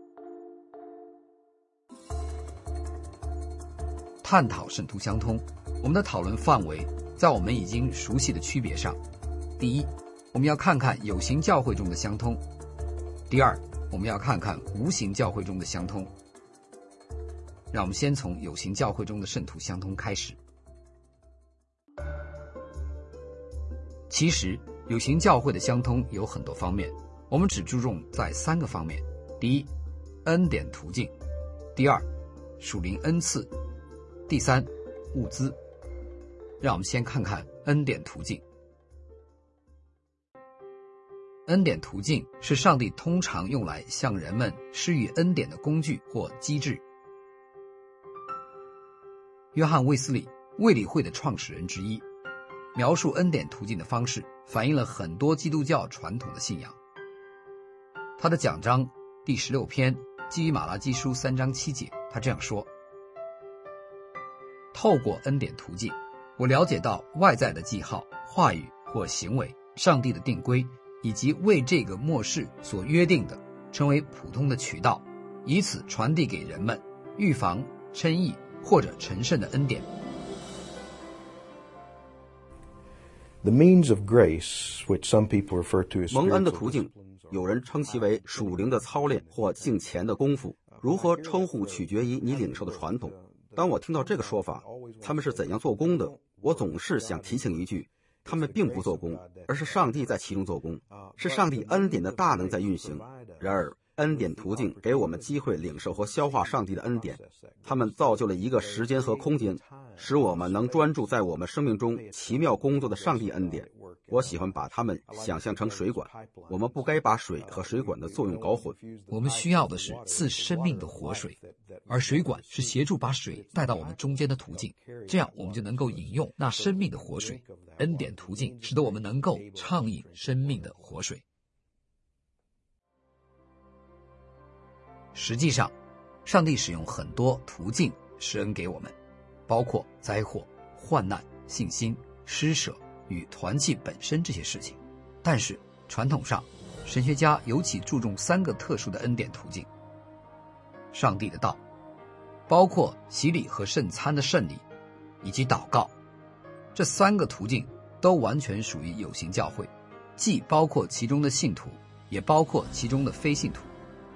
探讨圣徒相通，我们的讨论范围在我们已经熟悉的区别上。第一，我们要看看有形教会中的相通；第二，我们要看看无形教会中的相通。让我们先从有形教会中的圣徒相通开始。其实有形教会的相通有很多方面，我们只注重在三个方面：第一，恩典途径；第二，属灵恩赐；第三，物资。让我们先看看恩典途径。恩典途径是上帝通常用来向人们施予恩典的工具或机制。约翰·卫斯理，卫理会的创始人之一，描述恩典途径的方式反映了很多基督教传统的信仰。他的讲章第十六篇基于马拉基书三章七节，他这样说：透过恩典途径，我了解到外在的记号、话语或行为、上帝的定规，以及为这个末世所约定的成为普通的渠道，以此传递给人们预防、称义或者成圣的恩典。 The means of grace, which some people refer to as 蒙恩的途径，有人称其为属灵的操练或敬虔的功夫。如何称呼取决于你领受的传统。当我听到这个说法，他们是怎样做工的，我总是想提醒一句，他们并不做工，而是上帝在其中做工，是上帝恩典的大能在运行。然而恩典途径给我们机会领受和消化上帝的恩典，他们造就了一个时间和空间，使我们能专注在我们生命中奇妙工作的上帝恩典。我喜欢把它们想象成水管，我们不该把水和水管的作用搞混。 我们需要的是赐生命的活水，而水管是协助把水带到我们中间的途径，这样我们就能够饮用那生命的活水。恩典途径使得我们能够畅饮生命的活水。实际上，上帝使用很多途径施恩给我们，包括灾祸、患难、信心、施舍与团契本身这些事情。但是传统上，神学家尤其注重三个特殊的恩典途径：上帝的道，包括洗礼和圣餐的圣礼，以及祷告。这三个途径都完全属于有形教会，既包括其中的信徒，也包括其中的非信徒。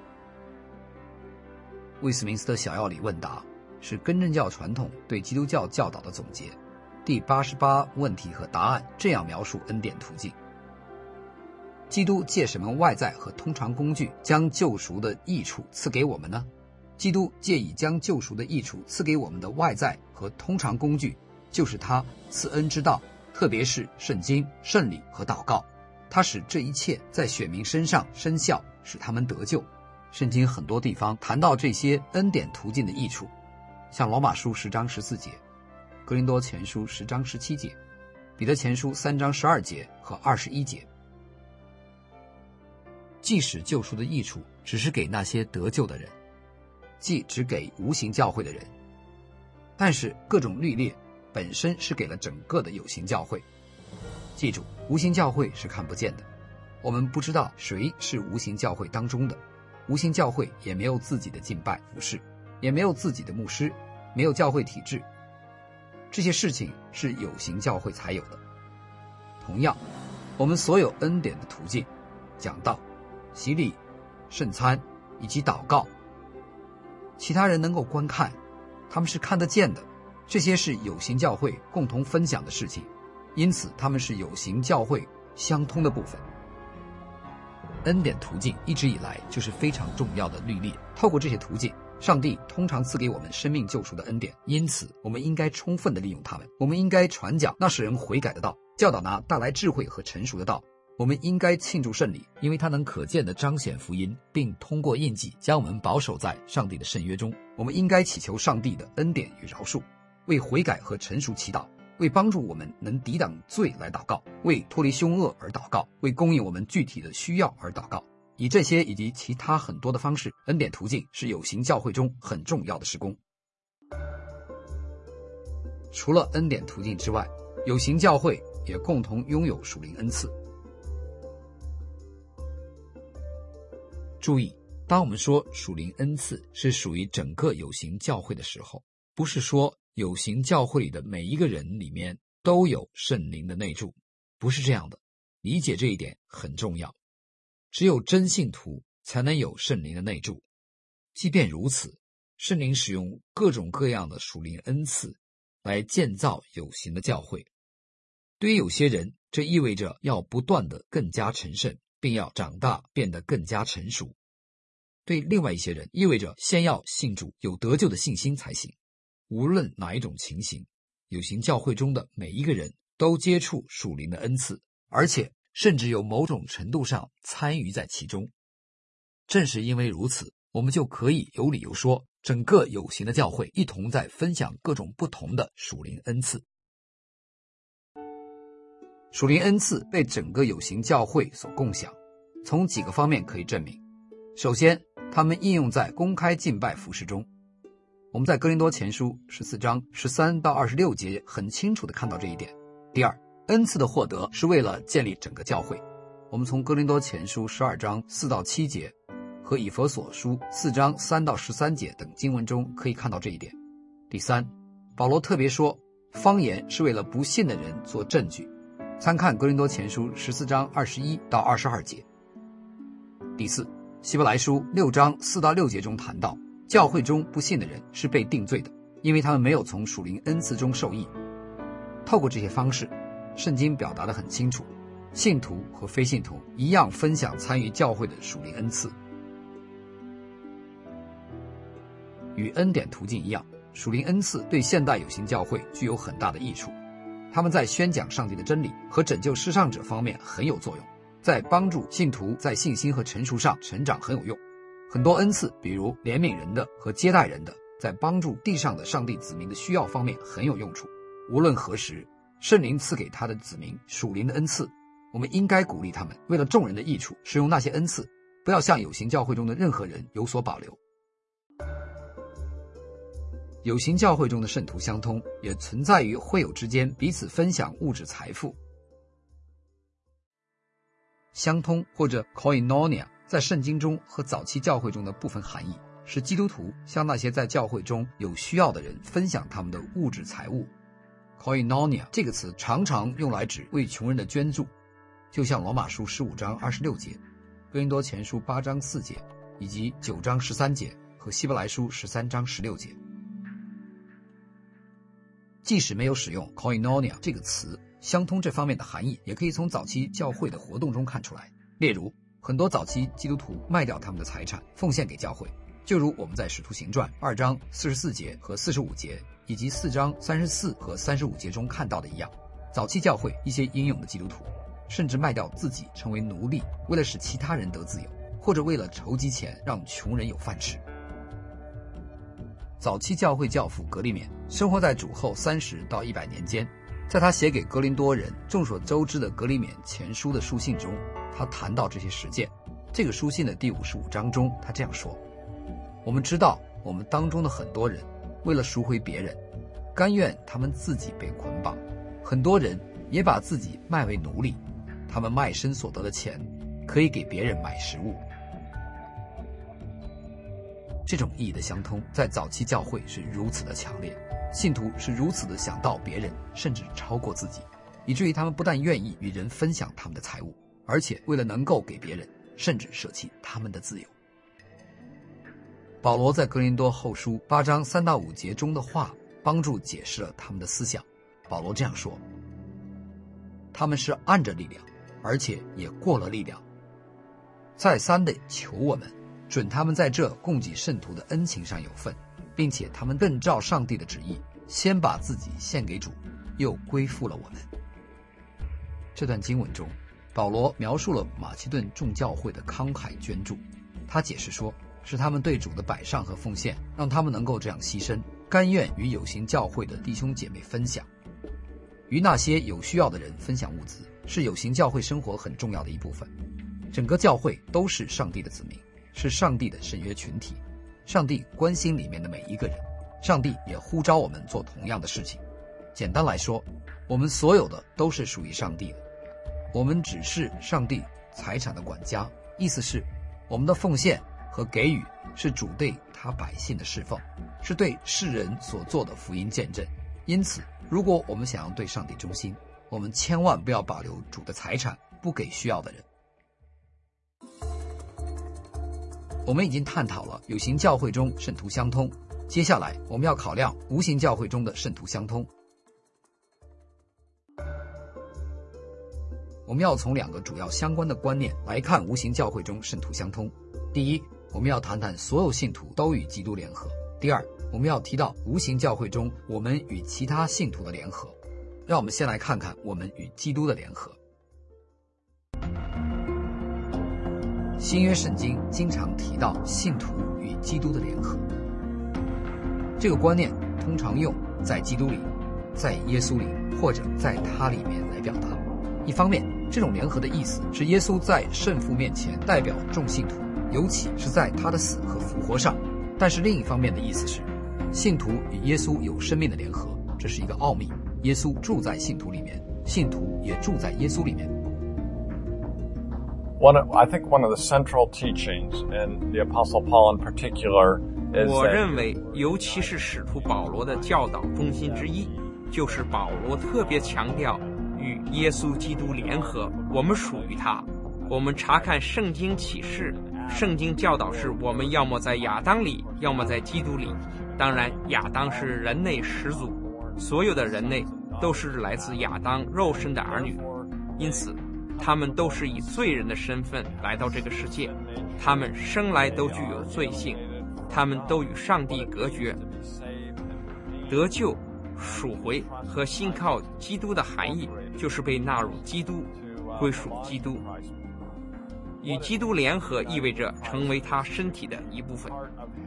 威斯敏斯特小要理问答是根正教传统对基督教教导的总结。第八十八问题和答案这样描述恩典途径：基督借什么外在和通常工具将救赎的益处赐给我们呢？基督借以将救赎的益处赐给我们的外在和通常工具，就是他赐恩之道特别是圣经、圣礼和祷告，它使这一切在选民身上生效，使他们得救。圣经很多地方谈到这些恩典途径的益处，像罗马书十章十四节，哥林多前书十章十七节，彼得前书三章十二节和二十一节。即使救赎的益处只是给那些得救的人，即只给无形教会的人，但是各种律例本身是给了整个的有形教会。记住，无形教会是看不见的，我们不知道谁是无形教会当中的，无形教会也没有自己的敬拜服事，也没有自己的牧师，没有教会体制，这些事情是有形教会才有的。同样，我们所有恩典的途径，讲道、洗礼、圣餐以及祷告，其他人能够观看，他们是看得见的，这些是有形教会共同分享的事情，因此他们是有形教会相通的部分。恩典途径一直以来就是非常重要的律例，透过这些途径，上帝通常赐给我们生命救赎的恩典，因此我们应该充分地利用它们。我们应该传讲那使人悔改的道，教导那带来智慧和成熟的道。我们应该庆祝圣礼，因为它能可见地彰显福音，并通过印记将我们保守在上帝的圣约中。我们应该祈求上帝的恩典与饶恕，为悔改和成熟祈祷，为帮助我们能抵挡罪来祷告，为脱离凶恶而祷告，为供应我们具体的需要而祷告。以这些以及其他很多的方式，恩典途径是有形教会中很重要的事工。除了恩典途径之外，有形教会也共同拥有属灵恩赐。注意，当我们说属灵恩赐是属于整个有形教会的时候，不是说有形教会里的每一个人里面都有圣灵的内住，不是这样的。理解这一点很重要。只有真信徒才能有圣灵的内住。即便如此，圣灵使用各种各样的属灵恩赐来建造有形的教会。对于有些人，这意味着要不断的更加成圣，并要长大变得更加成熟。对另外一些人，意味着先要信主，有得救的信心才行。无论哪一种情形，有形教会中的每一个人都接触属灵的恩赐，而且甚至有某种程度上参与在其中。正是因为如此，我们就可以有理由说，整个有形的教会一同在分享各种不同的属灵恩赐。属灵恩赐被整个有形教会所共享，从几个方面可以证明。首先，他们应用在公开敬拜服事中。我们在哥林多前书十四章十三到二十六节很清楚地看到这一点。第二，恩赐的获得是为了建立整个教会。我们从哥林多前书十二章四到七节和以弗所书四章三到十三节等经文中可以看到这一点。第三，保罗特别说，方言是为了不信的人做证据，参看哥林多前书十四章二十一到二十二节。第四，希伯来书六章四到六节中谈到，教会中不信的人是被定罪的，因为他们没有从属灵恩赐中受益。透过这些方式，圣经表达得很清楚，信徒和非信徒一样分享参与教会的属灵恩赐。与恩典途径一样，属灵恩赐对现代有形教会具有很大的益处。他们在宣讲上帝的真理和拯救失丧者方面很有作用，在帮助信徒在信心和成熟上成长很有用。很多恩赐，比如怜悯人的和接待人的，在帮助地上的上帝子民的需要方面很有用处。无论何时，圣灵赐给他的子民属灵的恩赐，我们应该鼓励他们为了众人的益处使用那些恩赐，不要向有形教会中的任何人有所保留。有形教会中的圣徒相通，也存在于会友之间彼此分享物质财富。相通或者 koinonia 在圣经中和早期教会中的部分含义是基督徒向那些在教会中有需要的人分享他们的物质财物。koinonia 这个词常常用来指为穷人的捐助，就像罗马书十五章二十六节、哥林多前书八章四节以及九章十三节和希伯来书十三章十六节。即使没有使用 koinonia 这个词，相通这方面的含义也可以从早期教会的活动中看出来。例如，很多早期基督徒卖掉他们的财产奉献给教会，就如我们在使徒行传二章四十四节和四十五节以及四章三十四和三十五节中看到的一样。 早期教会一些英勇的基督徒，甚至卖掉自己成为奴隶，为了使其他人得自由，或者为了筹集钱让穷人有饭吃。早期教会教父格里勉生活在主后三十到一百年间，在他写给格林多人众所周知的格里勉前书的书信中，他谈到这些实践。这个书信的第五十五章中，他这样说：我们知道我们当中的很多人为了赎回别人，甘愿他们自己被捆绑，很多人也把自己卖为奴隶，他们卖身所得的钱可以给别人买食物。这种意义的相通在早期教会是如此的强烈，信徒是如此的想到别人，甚至超过自己，以至于他们不但愿意与人分享他们的财物，而且为了能够给别人，甚至舍弃他们的自由。保罗在哥林多后书八章三到五节中的话帮助解释了他们的思想。保罗这样说：他们是按着力量，而且也过了力量，再三地求我们准他们在这供给圣徒的恩情上有份，并且他们更照上帝的旨意，先把自己献给主，又归附了我们。这段经文中，保罗描述了马其顿众教会的慷慨捐助。他解释说，是他们对主的摆上和奉献，让他们能够这样牺牲，甘愿与有形教会的弟兄姐妹分享。与那些有需要的人分享物资，是有形教会生活很重要的一部分。整个教会都是上帝的子民，是上帝的圣约群体，上帝关心里面的每一个人，上帝也呼召我们做同样的事情。简单来说，我们所有的都是属于上帝的，我们只是上帝财产的管家，意思是我们的奉献和给予是主对他百姓的侍奉，是对世人所做的福音见证。因此，如果我们想要对上帝忠心，我们千万不要保留主的财产不给需要的人。我们已经探讨了有形教会中圣徒相通，接下来我们要考量无形教会中的圣徒相通。我们要从两个主要相关的观念来看无形教会中圣徒相通。第一，我们要谈谈所有信徒都与基督联合。第二，我们要提到无形教会中我们与其他信徒的联合。让我们先来看看我们与基督的联合。新约圣经经常提到信徒与基督的联合，这个观念通常用在基督里、在耶稣里或者在他里面来表达。一方面，这种联合的意思是耶稣在圣父面前代表众信徒，尤其是在他的死和复活上。但是另一方面的意思是，信徒与耶稣有生命的联合，这是一个奥秘。耶稣住在信徒里面，信徒也住在耶稣里面。 One of, I think one of the central teachings in the Apostle Paul in particular is 我认为，尤其是使徒保罗的教导中心之一，就是保罗特别强调与耶稣基督联合，我们属于他。我们查看圣经启示，圣经教导是我们要么在亚当里，要么在基督里。当然，亚当是人类始祖，所有的人类都是来自亚当肉身的儿女，因此他们都是以罪人的身份来到这个世界，他们生来都具有罪性，他们都与上帝隔绝。得救、赎回和信靠基督的含义，就是被纳入基督，归属基督。与基督联合意味着成为他身体的一部分。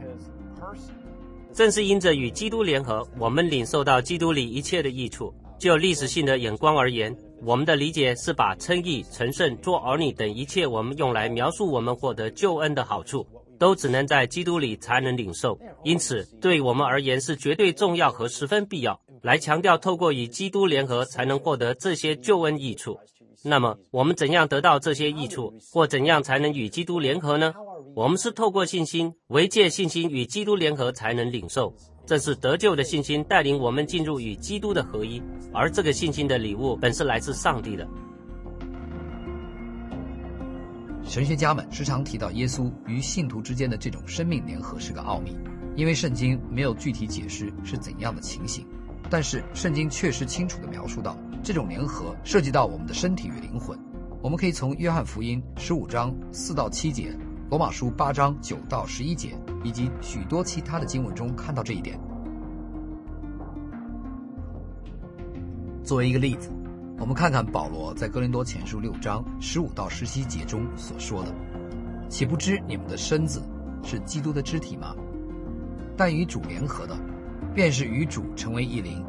正是因着与基督联合，我们领受到基督里一切的益处。就历史性的眼光而言，我们的理解是把称义、成圣、做儿女等一切我们用来描述我们获得救恩的好处，都只能在基督里才能领受。因此，对我们而言是绝对重要和十分必要，来强调透过与基督联合才能获得这些救恩益处。那么，我们怎样得到这些益处，或怎样才能与基督联合呢？我们是透过信心，唯借信心与基督联合才能领受。这是得救的信心带领我们进入与基督的合一，而这个信心的礼物本是来自上帝的。 神学家们时常提到耶稣与信徒之间的这种生命联合是个奥秘，因为圣经没有具体解释是怎样的情形，但是圣经确实清楚地描述到这种联合涉及到我们的身体与灵魂。我们可以从约翰福音十五章四到七节、罗马书八章九到十一节以及许多其他的经文中看到这一点。作为一个例子， 我们看看保罗在哥林多前书六章十五到十七节中所说的：岂不知你们的身子是基督的肢体吗？但与主联合的，便是与主成为一灵。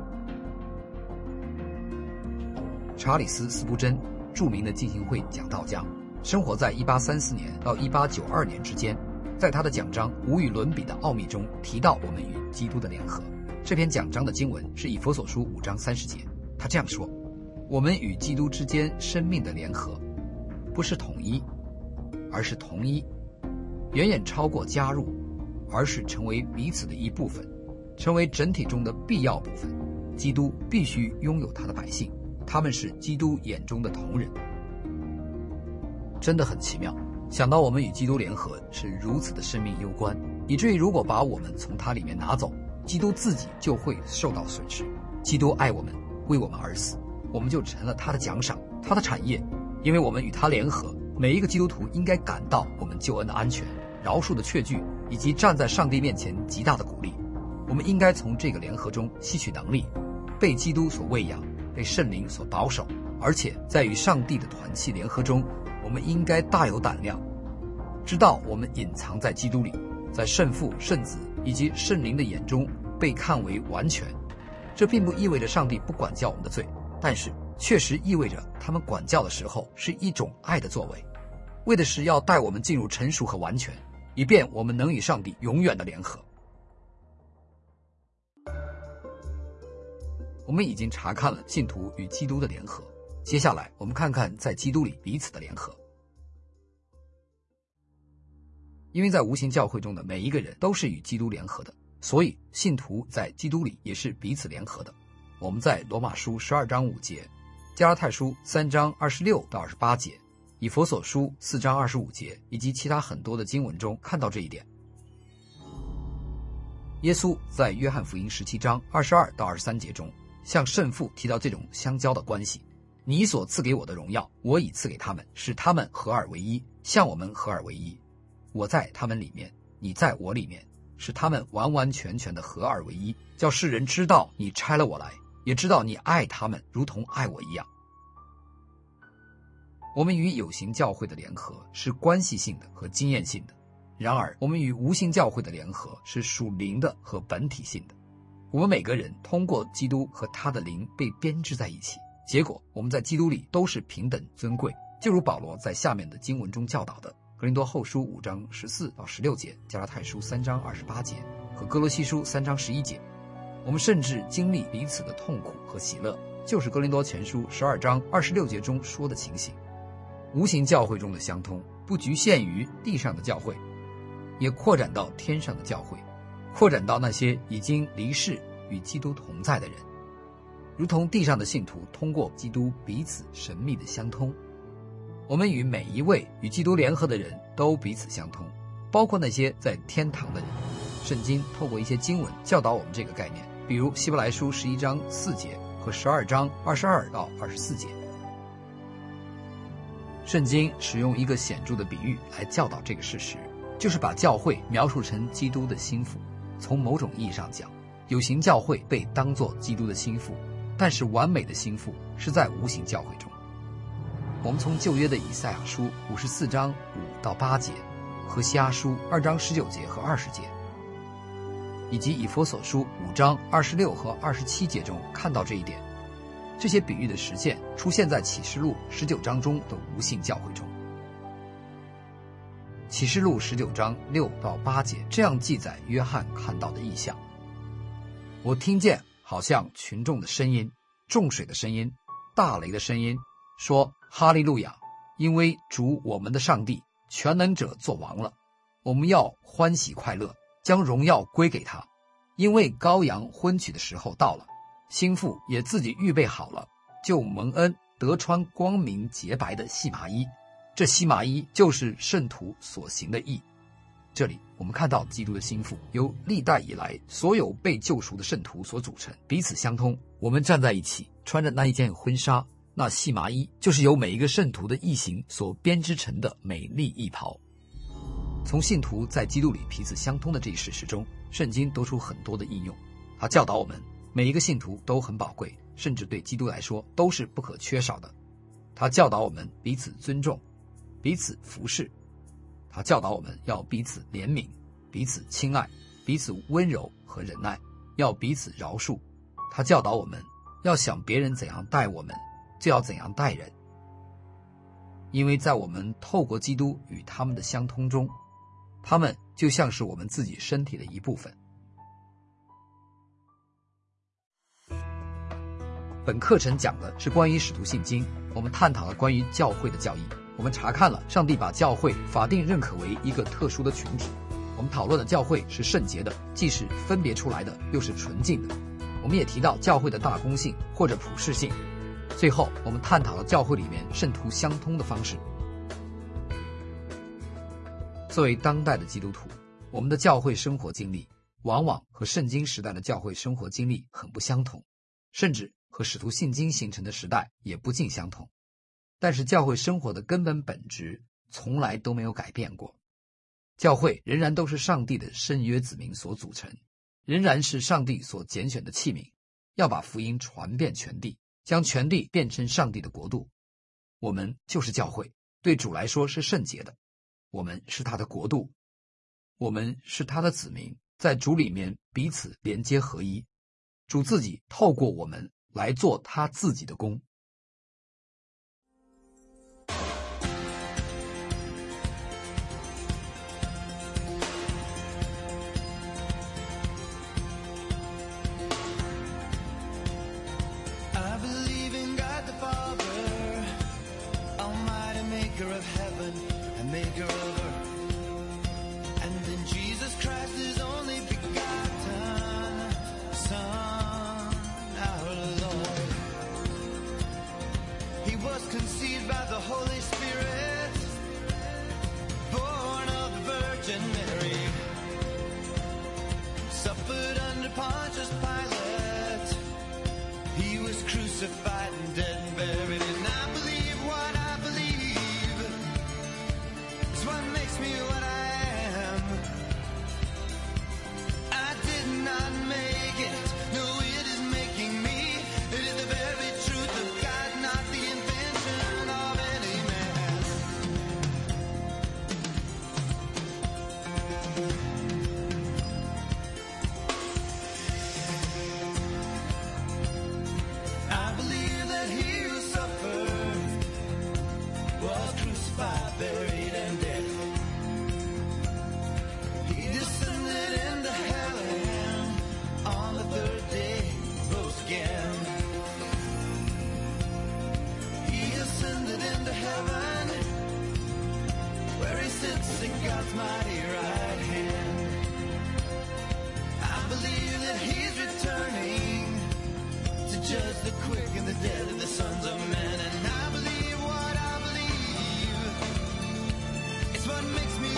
查理斯·斯布真，著名的浸信会讲道家，生活在一八三四年到一八九二年之间，在他的讲章《无与伦比的奥秘》中提到我们与基督的联合。这篇讲章的经文是以弗所书五章三十节，他这样说：我们与基督之间生命的联合，不是统一，而是同一，远远超过加入，而是成为彼此的一部分，成为整体中的必要部分。基督必须拥有他的百姓，他们是基督眼中的同人。真的很奇妙，想到我们与基督联合是如此的生命攸关，以至于如果把我们从他里面拿走，基督自己就会受到损失。基督爱我们，为我们而死，我们就成了他的奖赏，他的产业。因为我们与他联合，每一个基督徒应该感到我们救恩的安全、饶恕的确据，以及站在上帝面前极大的鼓励。我们应该从这个联合中吸取能力，被基督所喂养，被圣灵所保守，而且在与上帝的团契联合中，我们应该大有胆量，知道我们隐藏在基督里，在圣父、圣子以及圣灵的眼中被看为完全。这并不意味着上帝不管教我们的罪，但是确实意味着他们管教的时候是一种爱的作为，为的是要带我们进入成熟和完全，以便我们能与上帝永远的联合。我们已经查看了信徒与基督的联合，接下来我们看看在基督里彼此的联合。因为在无形教会中的每一个人都是与基督联合的，所以信徒在基督里也是彼此联合的。我们在罗马书十二章五节、加拉太书三章二十六到二十八节、以弗所书四章二十五节以及其他很多的经文中看到这一点。耶稣在约翰福音十七章二十二到二十三节中向圣父提到这种相交的关系：你所赐给我的荣耀，我已赐给他们，使他们合而为一，像我们合而为一。我在他们里面，你在我里面，使他们完完全全的合而为一，叫世人知道你差了我来，也知道你爱他们如同爱我一样。我们与有形教会的联合是关系性的和经验性的，然而我们与无形教会的联合是属灵的和本体性的。我们每个人通过基督和他的灵被编织在一起，结果我们在基督里都是平等尊贵，就如保罗在下面的经文中教导的：哥林多后书五章十四到十六节、加拉太书三章二十八节和哥罗西书三章十一节。我们甚至经历彼此的痛苦和喜乐，就是哥林多前书十二章二十六节中说的情形。无形教会中的相通不局限于地上的教会，也扩展到天上的教会，扩展到那些已经离世与基督同在的人，如同地上的信徒通过基督彼此神秘的相通。我们与每一位与基督联合的人都彼此相通，包括那些在天堂的人。圣经透过一些经文教导我们这个概念，比如希伯来书十一章四节和十二章二十二到二十四节。圣经使用一个显著的比喻来教导这个事实，就是把教会描述成基督的心腹。从某种意义上讲，有形教会被当作基督的心腹，但是完美的心腹是在无形教会中。我们从旧约的以赛亚书五十四章五到八节，和西阿书二章十九节和二十节，以及以弗所书五章二十六和二十七节中看到这一点。这些比喻的实现出现在启示录十九章中的无形教会中。启示录十九章六到八节这样记载约翰看到的异象：我听见好像群众的声音、众水的声音、大雷的声音，说哈利路亚，因为主我们的上帝全能者作王了，我们要欢喜快乐，将荣耀归给他，因为羔羊婚娶的时候到了，新妇也自己预备好了，就蒙恩得穿光明洁白的细麻衣，这细麻衣就是圣徒所行的义。这里我们看到基督的心腹由历代以来所有被救赎的圣徒所组成，彼此相通。我们站在一起，穿着那一件婚纱，那细麻衣就是由每一个圣徒的义行所编织成的美丽衣袍。从信徒在基督里彼此相通的这一事实中，圣经得出很多的应用。他教导我们每一个信徒都很宝贵，甚至对基督来说都是不可缺少的。他教导我们彼此尊重，彼此服侍。他教导我们要彼此怜悯，彼此亲爱，彼此温柔和忍耐，要彼此饶恕。他教导我们要想别人怎样待我们，就要怎样待人。因为在我们透过基督与他们的相通中，他们就像是我们自己身体的一部分。本课程讲的是关于使徒信经，我们探讨了关于教会的教义，我们查看了上帝把教会法定认可为一个特殊的群体，我们讨论的教会是圣洁的，既是分别出来的，又是纯净的。我们也提到教会的大公性或者普世性。最后我们探讨了教会里面圣徒相通的方式。作为当代的基督徒，我们的教会生活经历往往和圣经时代的教会生活经历很不相同，甚至和使徒信经形成的时代也不尽相同。但是教会生活的根本本质从来都没有改变过。教会仍然都是上帝的圣约子民所组成，仍然是上帝所拣选的器皿，要把福音传遍全地，将全地变成上帝的国度。我们就是教会，对主来说是圣洁的，我们是他的国度，我们是他的子民，在主里面彼此连接合一。主自己透过我们来做他自己的工。 What makes me